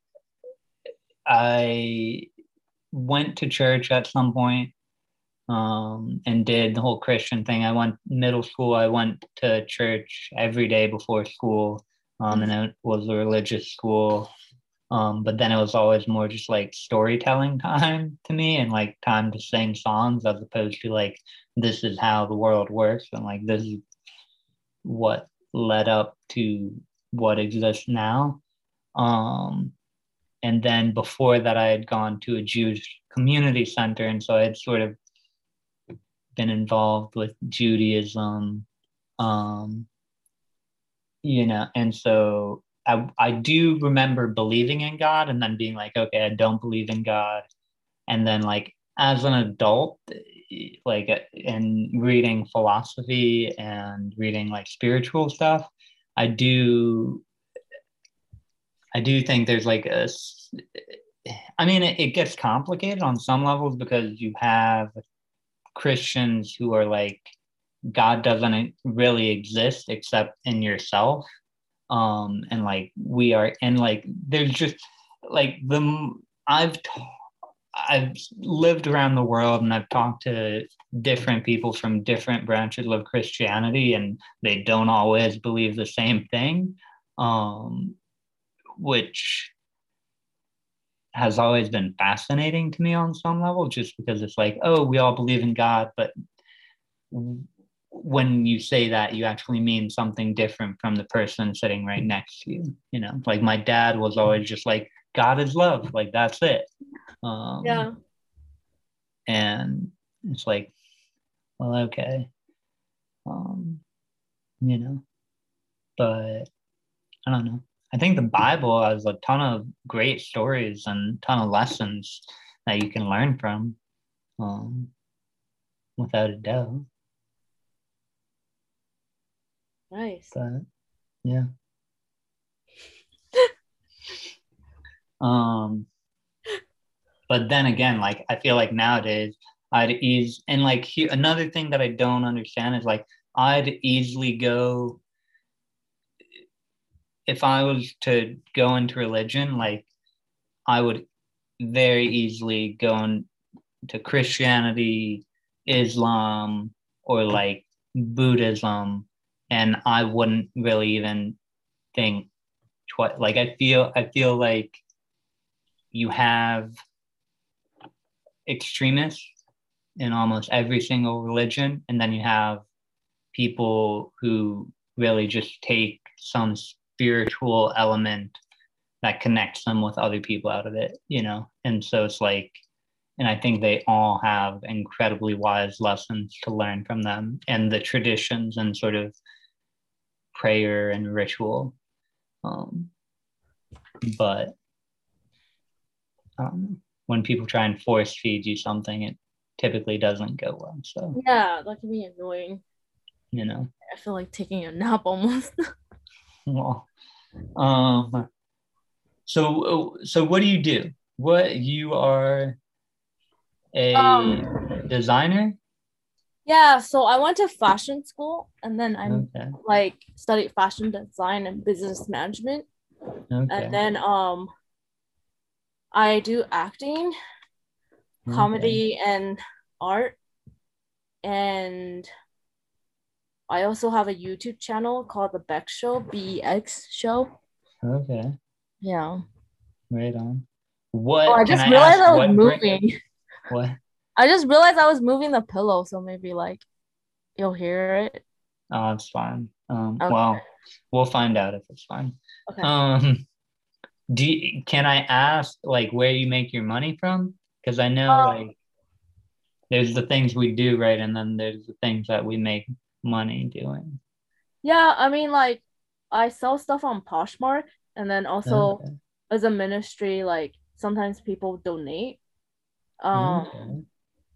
I went to church at some point, um, and did the whole Christian thing. I went middle school. I went to church every day before school, um, and Mhm. it was a religious school. Um, but then it was always more just like storytelling time to me, and like time to sing songs as opposed to like this is how the world works, and like this is what led up to what exists now. Um, and then before that, I had gone to a Jewish community center, and so I had sort of been involved with Judaism, um, you know, and so I I do remember believing in God and then being like, okay, I don't believe in God. And then like as an adult, like in reading philosophy and reading like spiritual stuff, I do I do think there's like a I mean, it, it gets complicated on some levels because you have Christians who are like, God doesn't really exist except in yourself. Um, and like we are, and like there's just like the I've t- I've lived around the world and I've talked to different people from different branches of Christianity, and they don't always believe the same thing, um, which has always been fascinating to me on some level, just because it's like, oh, we all believe in God, but when you say that, you actually mean something different from the person sitting right next to you. You know, like my dad was always just like, God is love, like that's it. Um, Yeah. And it's like, well, okay, um, you know, but I don't know. I think the Bible has a ton of great stories and a ton of lessons that you can learn from, um, without a doubt. Nice. But yeah. Um, but then again, like I feel like nowadays I'd ease and like he, another thing that I don't understand is like I'd easily go if I was to go into religion, like I would very easily go into Christianity, Islam, or like Buddhism, and I wouldn't really even think twice. Like I feel, I feel like you have extremists in almost every single religion, and then you have people who really just take some spiritual element that connects them with other people out of it, you know? And so it's like, and I think they all have incredibly wise lessons to learn from them and the traditions and sort of prayer and ritual. Um, but um, when people try and force feed you something, it typically doesn't go well. So, Yeah, that can be annoying. you know, I feel like taking a nap almost. well, um, so, so what do you do? What you are a Um, designer? yeah, so I went to fashion school and then I'm Okay. like studied fashion design and business management. And Okay. then um I do acting, Okay. comedy and art. And I also have a YouTube channel called The Bex Show, B E X show. Okay. Yeah. Right on. Oh, I What can just I realized ask? I was What bring moving. what? I just realized I was moving the pillow, so maybe like you'll hear it. Oh, it's fine. Um, Okay. well, we'll find out if it's fine. Okay. Um, do you, can I ask like where you make your money from? Because I know Um, like there's the things we do, right? And then there's the things that we make money doing. yeah, I mean like I sell stuff on Poshmark and then also Okay. as a ministry, like sometimes people donate. Um Okay.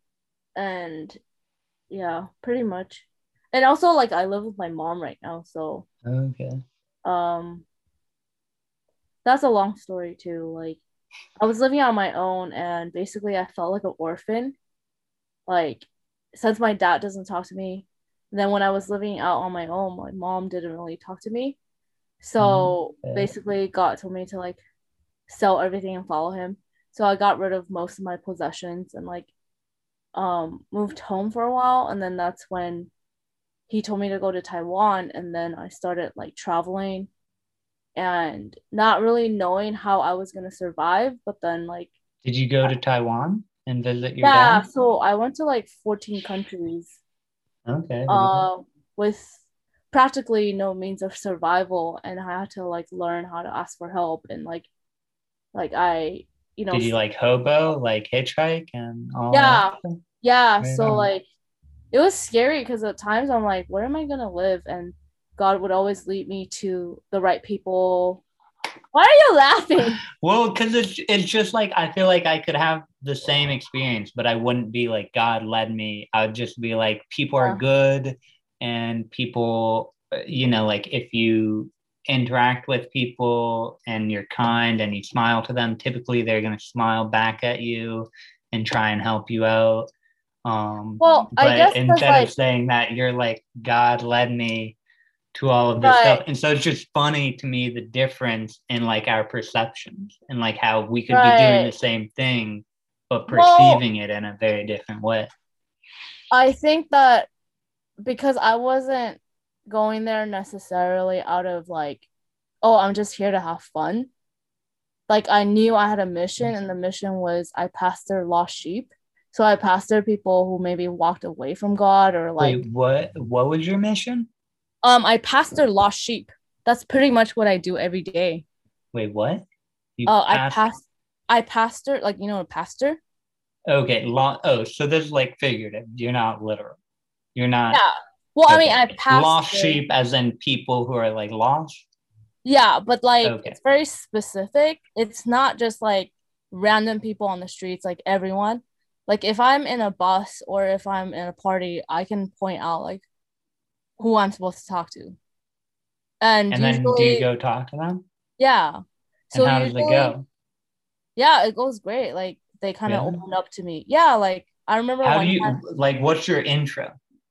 and yeah, pretty much. And also like I live with my mom right now, so Okay. um that's a long story too. Like I was living on my own and basically I felt like an orphan. Like since my dad doesn't talk to me, then when I was living out on my own, my mom didn't really talk to me. So Okay. basically God told me to like sell everything and follow him. So I got rid of most of my possessions and like um moved home for a while, and then that's when he told me to go to Taiwan, and then I started like traveling and not really knowing how I was going to survive, but then like Did you go to Taiwan and visit your yeah, dad? so I went to like fourteen countries Okay. Right on. uh, with practically no means of survival, and I had to like learn how to ask for help, and like like I you know Did you like hobo, like hitchhike and all that yeah, stuff? yeah, Right so on. like it was scary because at times I'm like, where am I gonna live? And God would always lead me to the right people. Why are you laughing? Well, because it's it's just like I feel like I could have the same experience, but I wouldn't be like God led me. I would just be like people are Yeah. good, and people, uh, you know, like if you interact with people and you're kind and you smile to them, typically they're gonna smile back at you and try and help you out. Um, Well, I but guess because instead of like saying that, you're like God led me to all of this right, stuff. And so it's just funny to me the difference in like our perceptions and like how we could be doing the right. same thing, but Well, perceiving it in a very different way. I think that because I wasn't going there necessarily out of like, oh, I'm just here to have fun. Like I knew I had a mission, and the mission was I pastor lost sheep. So I pastor people who maybe walked away from God or like Wait, what what was your mission? um I pastor lost sheep. That's pretty much what I do every day. Wait, what? You Uh I passed pass I pastor like you know a pastor? okay, lo- oh, so this is like figurative. You're not literal. You're not Yeah. Well, I mean okay. I Lost pastor. sheep as in people who are like lost. Yeah, but like Okay. it's very specific. It's not just like random people on the streets, like everyone. Like if I'm in a bus or if I'm in a party, I can point out like who I'm supposed to talk to. And And then do you usually, go talk to them? yeah. And So how does it usually, go? yeah, it goes great. Like they kind of Really? open up to me. Yeah, like I remember How do one time. you like what's your intro?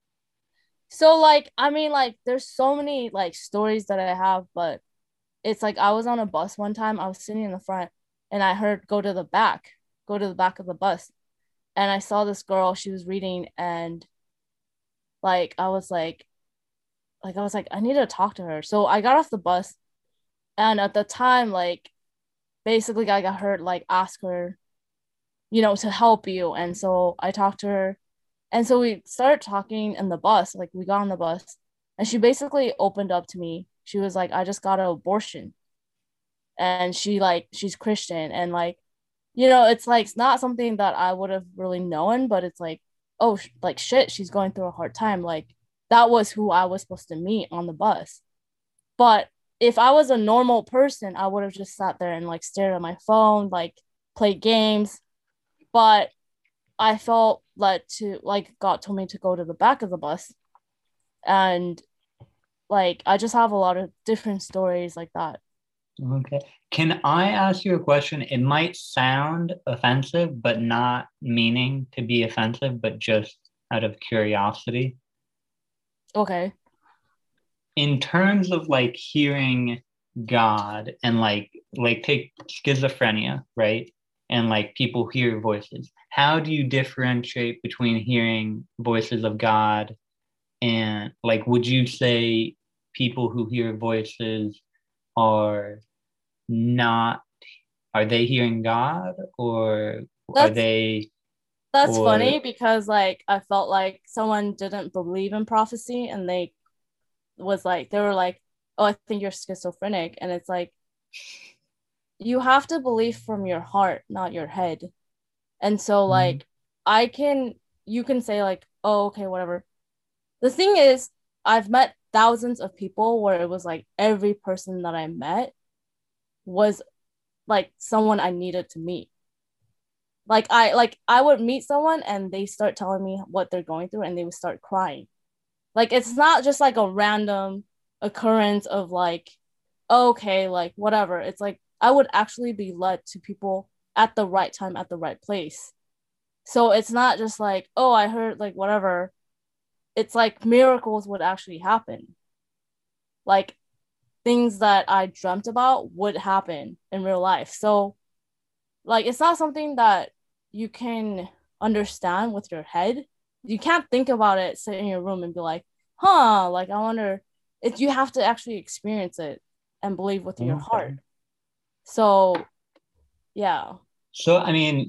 So like I mean like there's so many like stories that I have, but it's like I was on a bus one time. I was sitting in the front and I heard go to the back, go to the back of the bus. And I saw this girl, she was reading and like I was like like I was like I need to talk to her. So I got off the bus and at the time like basically I got her like ask her, you know, to help you. And so I talked to her. And so we started talking in the bus, like we got on the bus and she basically opened up to me. She was like, I just got an abortion. And she like she's Christian and like you know it's like it's not something that I would have really known, but it's like oh sh- like shit, she's going through a hard time. Like that was who I was supposed to meet on the bus. But if I was a normal person, I would have just sat there and like stared at my phone, like played games. But I felt led to like God told me to go to the back of the bus, and like I just have a lot of different stories like that. Okay. Can I ask you a question? It might sound offensive, but not meaning to be offensive, but just out of curiosity. Okay. In terms of like hearing God and like like take schizophrenia, right? And like people hear voices. How do you differentiate between hearing voices of God and like would you say people who hear voices are not are they hearing God or are That's they That's or funny because like I felt like someone didn't believe in prophecy and they was like they were like, "Oh, I think you're schizophrenic." And it's like you have to believe from your heart, not your head. And so like I can you can say like, "Oh, okay, whatever." The thing is, I've met thousands of people where it was like every person that I met was like someone I needed to meet. Like I like I would meet someone and they start telling me what they're going through and they would start crying. Like it's not just like a random occurrence of like, okay, like whatever. It's like I would actually be led to people at the right time at the right place. So it's not just like, oh, I heard like whatever. It's like miracles would actually happen. Like things that I dreamt about would happen in real life. So like it's not something that you can understand with your head. You can't think about it, sit in your room and be like, huh, like I wonder if you have to actually experience it and believe with your heart. okay. So yeah. So I mean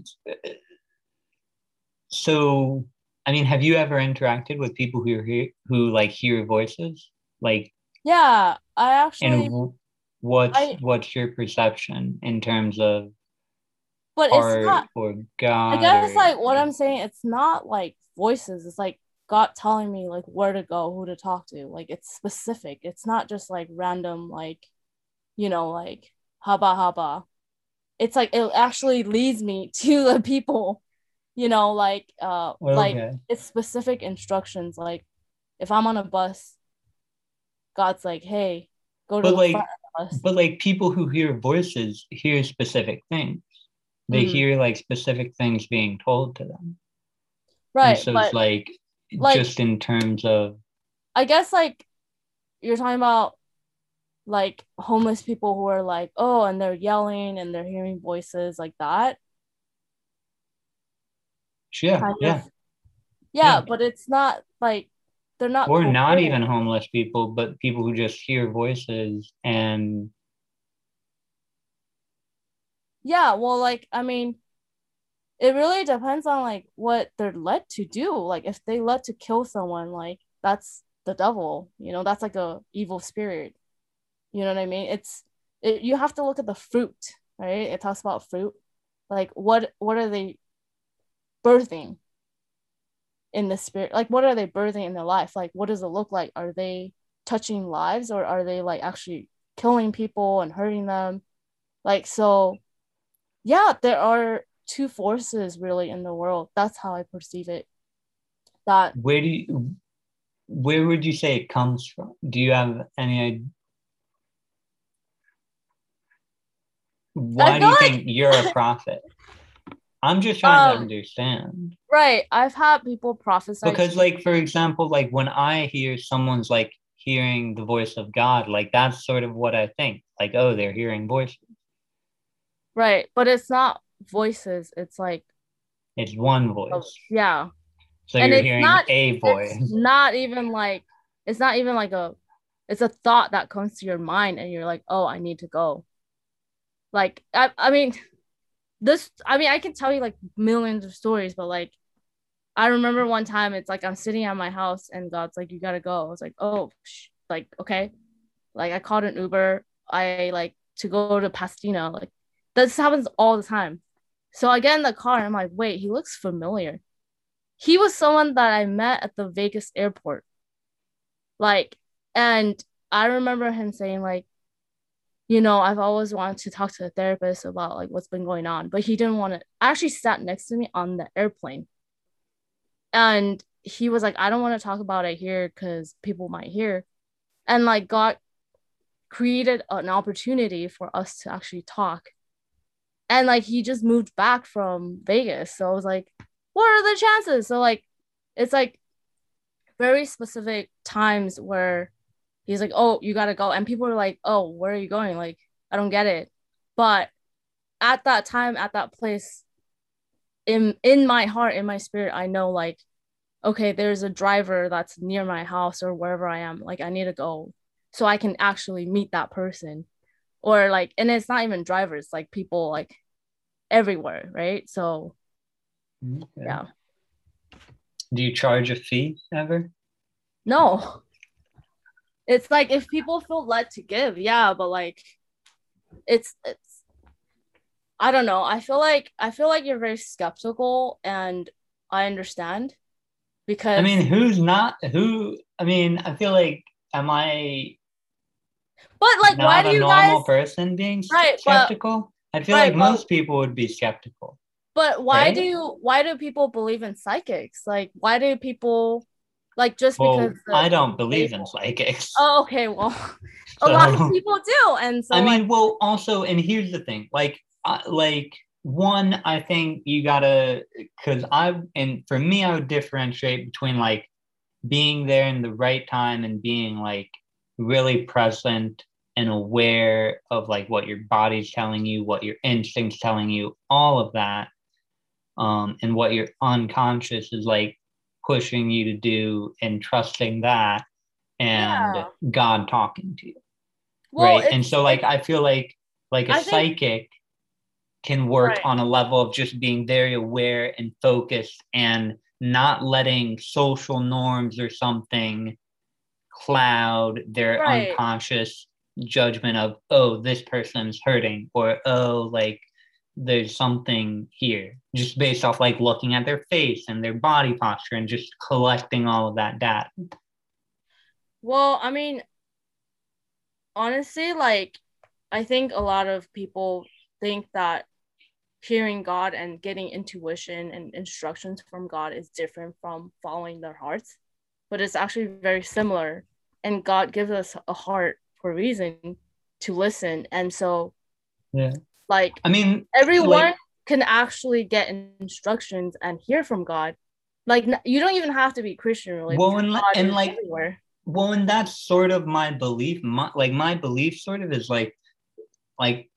so I mean have you ever interacted with people who hear who like hear voices? Like Yeah. I and actually w- what's I what's your perception in terms of but it's art not or I God guess or like what I'm saying, it's not like voices, it's like God telling me like where to go, who to talk to. Like it's specific. It's not just like random, like, you know, like haba haba. It's like it actually leads me to the people, you know, like uh like Okay. it's specific instructions. Like if I'm on a bus, God's like, hey, go to But the front like, of the bus. but like people who hear voices hear specific things. They Mm-hmm. hear like specific things being told to them. And Right. so it's But like, like just in terms of, I guess like you're talking about like homeless people who are like, oh, and they're yelling and they're hearing voices like that. yeah, Kind of, yeah, yeah, yeah. but it's not like they're not Or not even coherent. homeless people, but people who just hear voices and Yeah, well, like I mean, it really depends on like what they're led to do. Like if they led to kill someone, like that's the devil, you know, that's like a evil spirit. You know what I mean? It's it, you have to look at the fruit, right? It talks about fruit. Like what what are they birthing in the spirit? Like what are they birthing in their life? Like what does it look like? Are they touching lives or are they like actually killing people and hurting them? Like so yeah, there are two forces really in the world. That's how I perceive it. That where do you, where would you say it comes from? Do you have any idea? I Why do feel you think like you're a prophet? I'm just trying to um understand. right, I've had people prophesy to Because, me. like, for example, like when I hear someone's like hearing the voice of God, like that's sort of what I think. Like, oh, they're hearing voices. Right, but it's not voices. It's like It's one oh, voice. yeah. So And you're it's hearing not a it's voice. not even like it's not even like a it's a thought that comes to your mind and you're like, "Oh, I need to go." Like I I mean, this I mean, I can tell you like millions of stories, but like I remember one time it's like I'm sitting at my house and God's like, "You got to go." I was like, "Oh, sh-. Like okay." Like I called an Uber. I like to go to Pasadena. Like this happens all the time. So I get in the car and I'm like, "Wait, he looks familiar." He was someone that I met at the Vegas airport. Like, and I remember him saying, like, you know, I've always wanted to talk to a therapist about like what's been going on, but he didn't want to. I actually sat next to me on the airplane. And he was like, I don't want to talk about it here because people might hear. And like God created an opportunity for us to actually talk. And like he just moved back from Vegas. So I was like, what are the chances? So like it's like very specific times where he's like, "Oh, you gotta go," and people are like, "Oh, where are you going?" Like, I don't get it. But at that time, at that place, in in my heart, in my spirit, I know like, okay, there's a driver that's near my house or wherever I am. Like, I need to go so I can actually meet that person, or like, and it's not even drivers, like people like everywhere, right? So Okay. yeah, Do you charge a fee ever? no, it's like if people feel led to give, yeah, but like it's it's I don't know. I feel like I feel like you're very skeptical and I understand I because mean, who's not who? I mean, I feel like, am I but like why not do a you guys normal person being right, but skeptical? I feel right, like but most people would be skeptical, but why do right? you why do people believe in psychics? Like why do people like just because Well, the I don't believe in label psychics. oh okay, well a lot of So, people do. And I so like mean, well, also, and here's the thing, like, uh, like one, I think you gotta, because I, and for me, I would differentiate between like being there in the right time and being like really present and aware of like what your body's telling you, what your instincts telling you, all of that, um, and what your unconscious is like pushing you to do, and trusting that, and yeah. God talking to you, Well, right? And it's so like it's I feel like like a I think psychic can work right. on a level of just being very aware and focused and not letting social norms or something cloud their Right. unconscious judgment of, oh, this person's hurting, or oh, like there's something here, just based off like looking at their face and their body posture and just collecting all of that data. Well, I mean, honestly, like, I think a lot of people think that hearing God and getting intuition and instructions from God is different from following their hearts, but it's actually very similar. And God gives us a heart for a reason to listen. And so, yeah, like, I mean, everyone like, can actually get instructions and hear from God. Like, you don't even have to be Christian, really, well, because and, God and is like, everywhere. well, and that's sort of my belief. My, like, my belief sort of is like, like,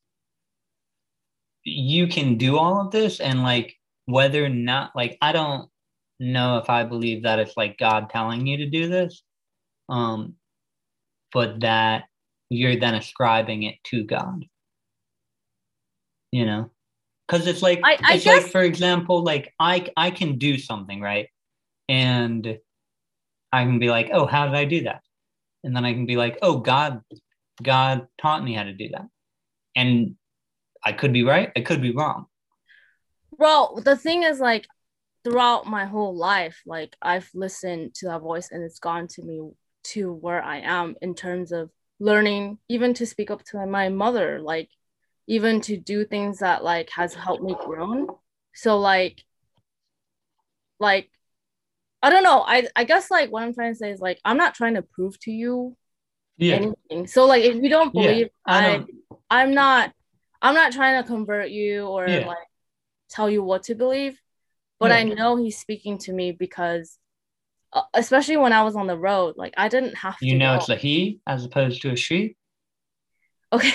you can do all of this, and like, whether or not, like, I don't know if I believe that it's like God telling you to do this, um, but that you're then ascribing it to God, you know? Because it's like, I, I it's like, guess, for example, like, I, I can do something, right? And I can be like, oh, how did I do that? And then I can be like, oh, God, God taught me how to do that. And I could be right, I could be wrong. bro, the thing is, like, throughout my whole life, like, I've listened to that voice and it's gone to me to where I am in terms of learning, even to speak up to my mother, like, even to do things that, like, has helped me grow. So, like, like, I don't know. I, I guess, like, what I'm trying to say is, like, I'm not trying to prove to you Yeah. anything. So, like, if you don't Yeah. believe, I I, don't, I'm not, I'm not trying to convert you or, yeah. like, tell you what to believe, but I Yeah. know he's speaking to me because, uh, especially when I was on the road, like, I didn't have You to know, know. it's a he as opposed to a she. Okay,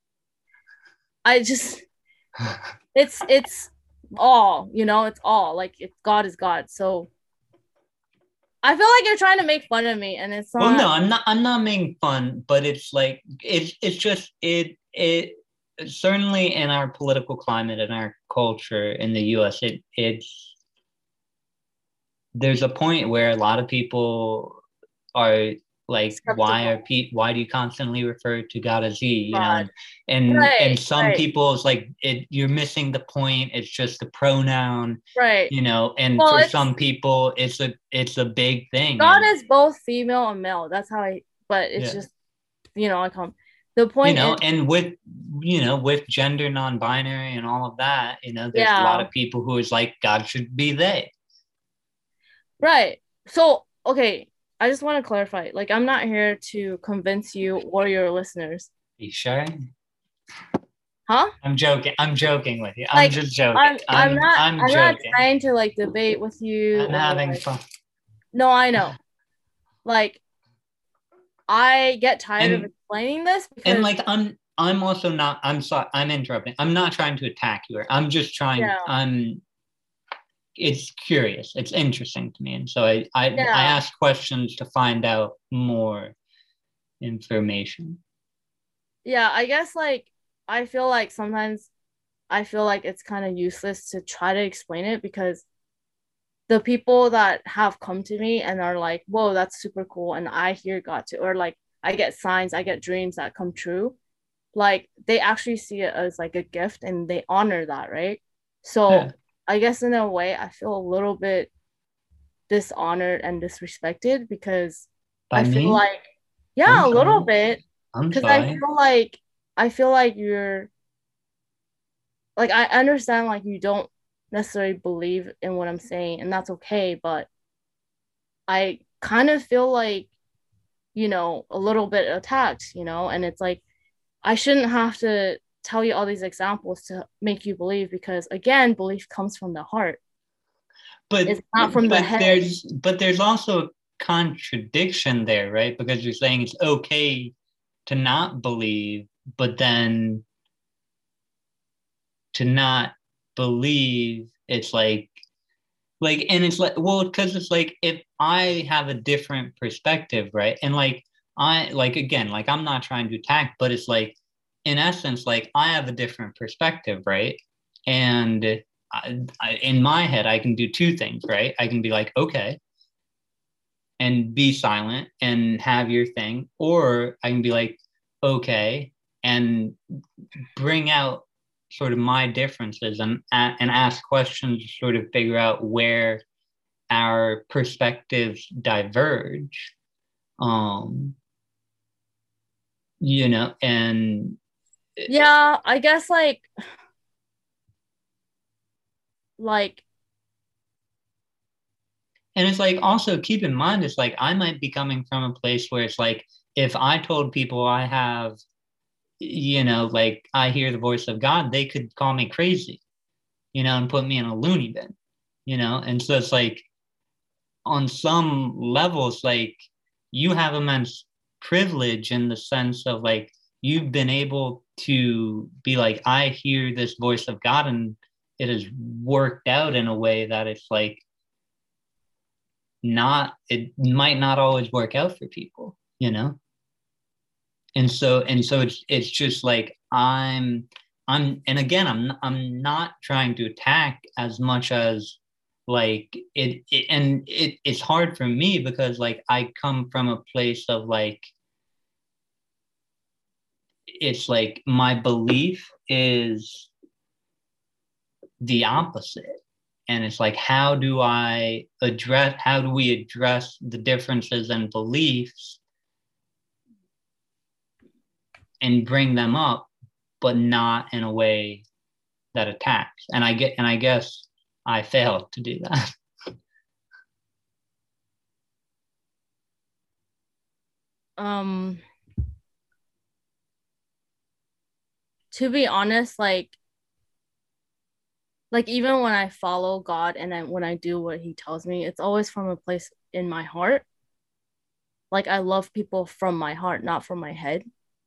I just it's it's all, you know, it's all like, it's God is God. So I feel like you're trying to make fun of me, and it's Well, no, not. I'm not. I'm not making fun, but it's like it's it's just it it certainly in our political climate and our culture in the U S. It it's there's a point where a lot of people are like, why are Skeptical. pe why do you constantly refer to God as he? You know, God. and and Right, and some right, people it's like it you're missing the point. It's just a pronoun, right. you know, and Well, for it's some people it's a it's a big thing. God And is both female and male. That's how I. But it's yeah. just, you know, I come. The You point is, know, and with you know with gender non-binary and all of that, you know there's a lot yeah, of people who is like God should be they. right. So, okay, I just want to clarify. Like, I'm not here to convince you or your listeners. You sure? Huh? I'm joking. I'm joking with you. I'm Like, just joking. I'm I'm i'm not i'm I'm not joking. trying to, like, debate with you I'm or, having like, fun. no, I know. Like, I get tired of and explaining this and because, like i'm i'm also not, I'm sorry, I'm interrupting, I'm not trying to attack you. I'm just trying, yeah, I'm it's curious, it's interesting to me, and so i i, I yeah, ask questions to find out more information. yeah, I guess, like, I feel like sometimes I feel like it's kind of useless to try to explain it because the people that have come to me and are like, whoa, that's super cool, and I hear God too, or, like, I get signs, I get dreams that come true, like, they actually see it as, like, a gift and they honor that, right? So Yeah, I guess in a way I feel a little bit dishonored and disrespected because by I feel me. like, yeah, I'm a little sorry. bit, I'm because I sorry. feel like I feel like you're, like, I understand, like, you don't necessarily believe in what I'm saying, and that's okay, but I kind of feel like, you know, a little bit attacked, you know, and it's like, I shouldn't have to tell you all these examples to make you believe because, again, belief comes from the heart. But It's not from the but head. there's but there's also a contradiction there, right? Because you're saying it's okay to not believe, but then to not believe, it's like like and it's like, well, because it's like if I have a different perspective, right? And like I like again, like I'm not trying to attack, but it's like in essence, like I have a different perspective, right? And I, I, in my head, I can do two things, right? I can be like, okay, and be silent and have your thing, or I can be like, okay, and bring out sort of my differences and and ask questions to sort of figure out where our perspectives diverge. Um, you know, and Yeah, I guess like like and it's like also keep in mind it's like I might be coming from a place where it's like if I told people I have, you know, like I hear the voice of God, they could call me crazy, you know, and put me in a loony bin, you know, and so it's like on some levels, like you have immense privilege in the sense of like you've been able to be like, I hear this voice of God, and it has worked out in a way that it's like not, it might not always work out for people, you know? And so, and so it's, it's just like, I'm, I'm, and again, I'm, I'm not trying to attack as much as like it, it and it, it's hard for me because like I come from a place of like, it's like my belief is the opposite. And it's like, how do I address, how do we address the differences in beliefs and bring them up, but not in a way that attacks? And I get, and I guess I failed to do that. um to be honest, like like even when I follow God and I, when I do what he tells me, it's always from a place in my heart. Like I love people from my heart, not from my head.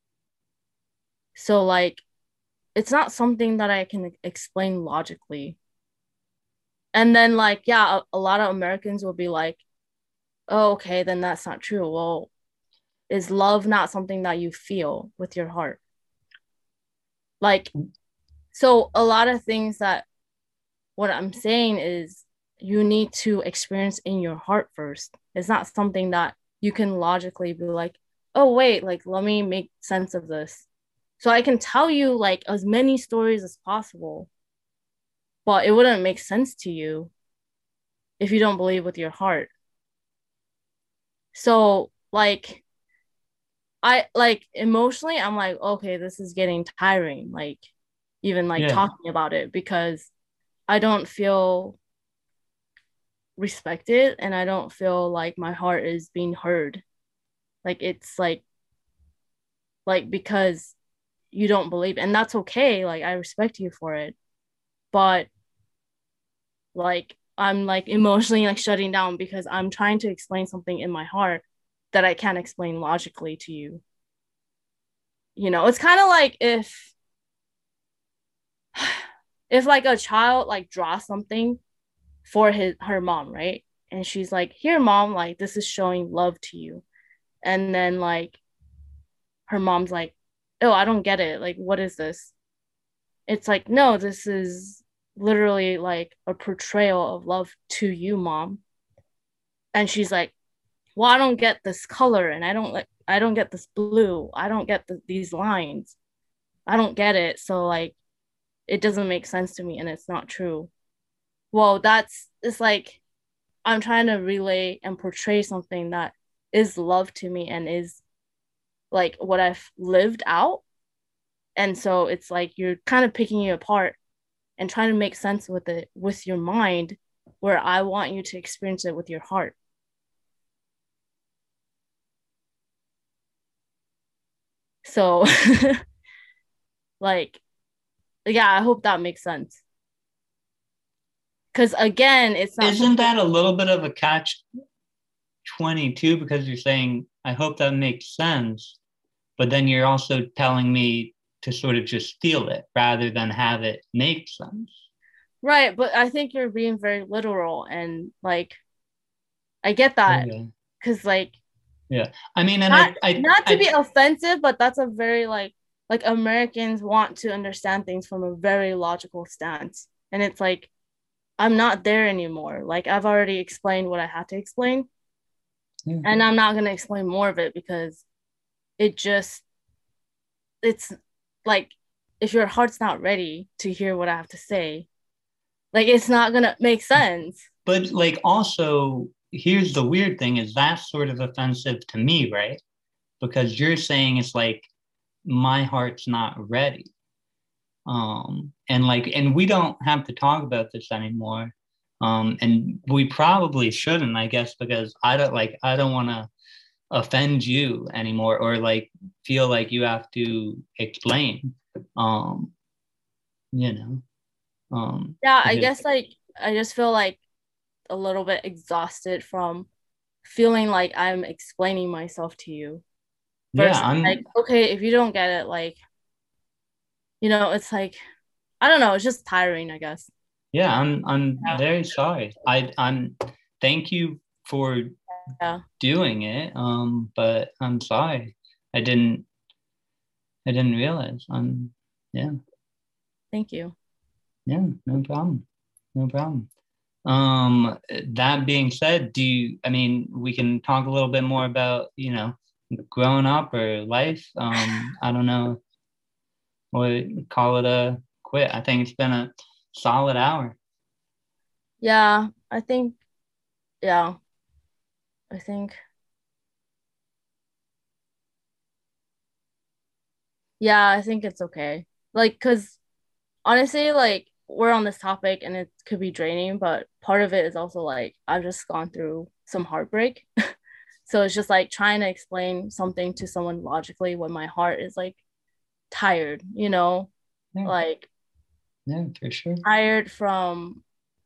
So like it's not something that I can explain logically. And then like yeah, a, a lot of Americans will be like, "Oh, okay, then that's not true." Well, is love not something that you feel with your heart? Like so a lot of things that what I'm saying is you need to experience in your heart first. It's not something that you can logically be like, oh, wait, like, let me make sense of this. So I can tell you like as many stories as possible, but it wouldn't make sense to you if you don't believe with your heart. So, like, I like emotionally, I'm like, okay, this is getting tiring. Like, even like Yeah. talking about it because I don't feel respected and I don't feel like my heart is being heard. Like it's like like because you don't believe and that's okay. Like I respect you for it. But like I'm like emotionally like shutting down because I'm trying to explain something in my heart that I can't explain logically to you. You know, it's kind of like if if like a child like draws something for his her mom, right? And she's like, "Here, mom, like this is showing love to you." And then like her mom's like, "Oh, I don't get it. Like, what is this?" It's like, "No, this is literally like a portrayal of love to you, mom." And she's like, "Well, I don't get this color, and I don't like, I don't get this blue. I don't get the, these lines. I don't get it. So like, it doesn't make sense to me, and it's not true." Well, that's it's like I'm trying to relay and portray something that is love to me and is like what I've lived out. And so it's like you're kind of picking it apart and trying to make sense with it with your mind, where I want you to experience it with your heart. So, like, yeah, I hope that makes sense. Because again, it's not Isn't something. that a little bit of a catch twenty-two because you're saying, I hope that makes sense, but then you're also telling me to sort of just feel it rather than have it make sense. Right, but I think you're being very literal and like I get that Okay. because like Yeah. I mean, and not I, I, not to I, be offensive, but that's a very like like Americans want to understand things from a very logical stance. And it's like I'm not there anymore. Like I've already explained what I had to explain, yeah. and I'm not going to explain more of it because it just it's like if your heart's not ready to hear what I have to say, like it's not gonna make sense. But like also, here's the weird thing is that's sort of offensive to me, right? Because you're saying it's like my heart's not ready. Um, and like, and we don't have to talk about this anymore. Um, and we probably shouldn't, I guess, because I don't like, I don't want to offend you anymore or like feel like you have to explain. Um, you know, um, Yeah, I because guess like I just feel like a little bit exhausted from feeling like I'm explaining myself to you yeah, versus like, I'm okay, if you don't get it, like, you know, it's like, I don't know, it's just tiring, I guess. yeah, I'm I'm Yeah. very sorry. I I'm thank you for Yeah. doing it. Um, but I'm sorry. I didn't I didn't realize. Um, yeah, Thank you. yeah, no problem. No problem. Um, that being said, do you, I mean, we can talk a little bit more about, you know, growing up or life. Um, I don't know what call it a quit. I think it's been a solid hour. Yeah, I think, yeah, I think, yeah, I think it's okay. Like, because honestly, like, we're on this topic and it could be draining, but part of it is also like, I've just gone through some heartbreak. So it's just like trying to explain something to someone logically when my heart is like tired, you know, Yeah, like yeah, for sure. tired from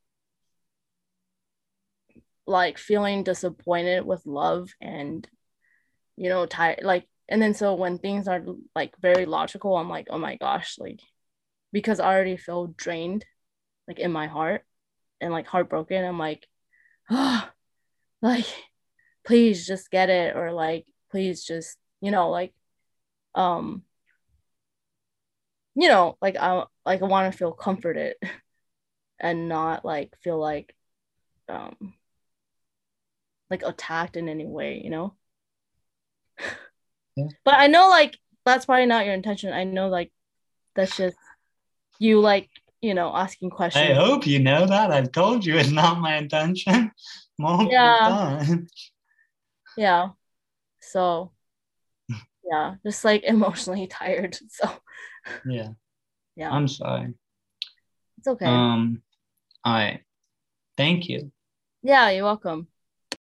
like feeling disappointed with love and, you know, tired. Like, and then so when things are like very logical, I'm like, oh my gosh, like, because I already feel drained, like in my heart and like heartbroken, I'm like, oh, like, please just get it. Or like, please just, you know, like, um, you know, like I like I want to feel comforted and not like feel like um like attacked in any way, you know. Yeah. But I know like that's probably not your intention. I know like that's just you like, you know, asking I questions. hope you know that. I've told you it's not my intention multiple Yeah, times. yeah. So yeah, just like emotionally tired. So Yeah, yeah, I'm sorry. it's okay. Um, all right. Thank you. Yeah, you're welcome.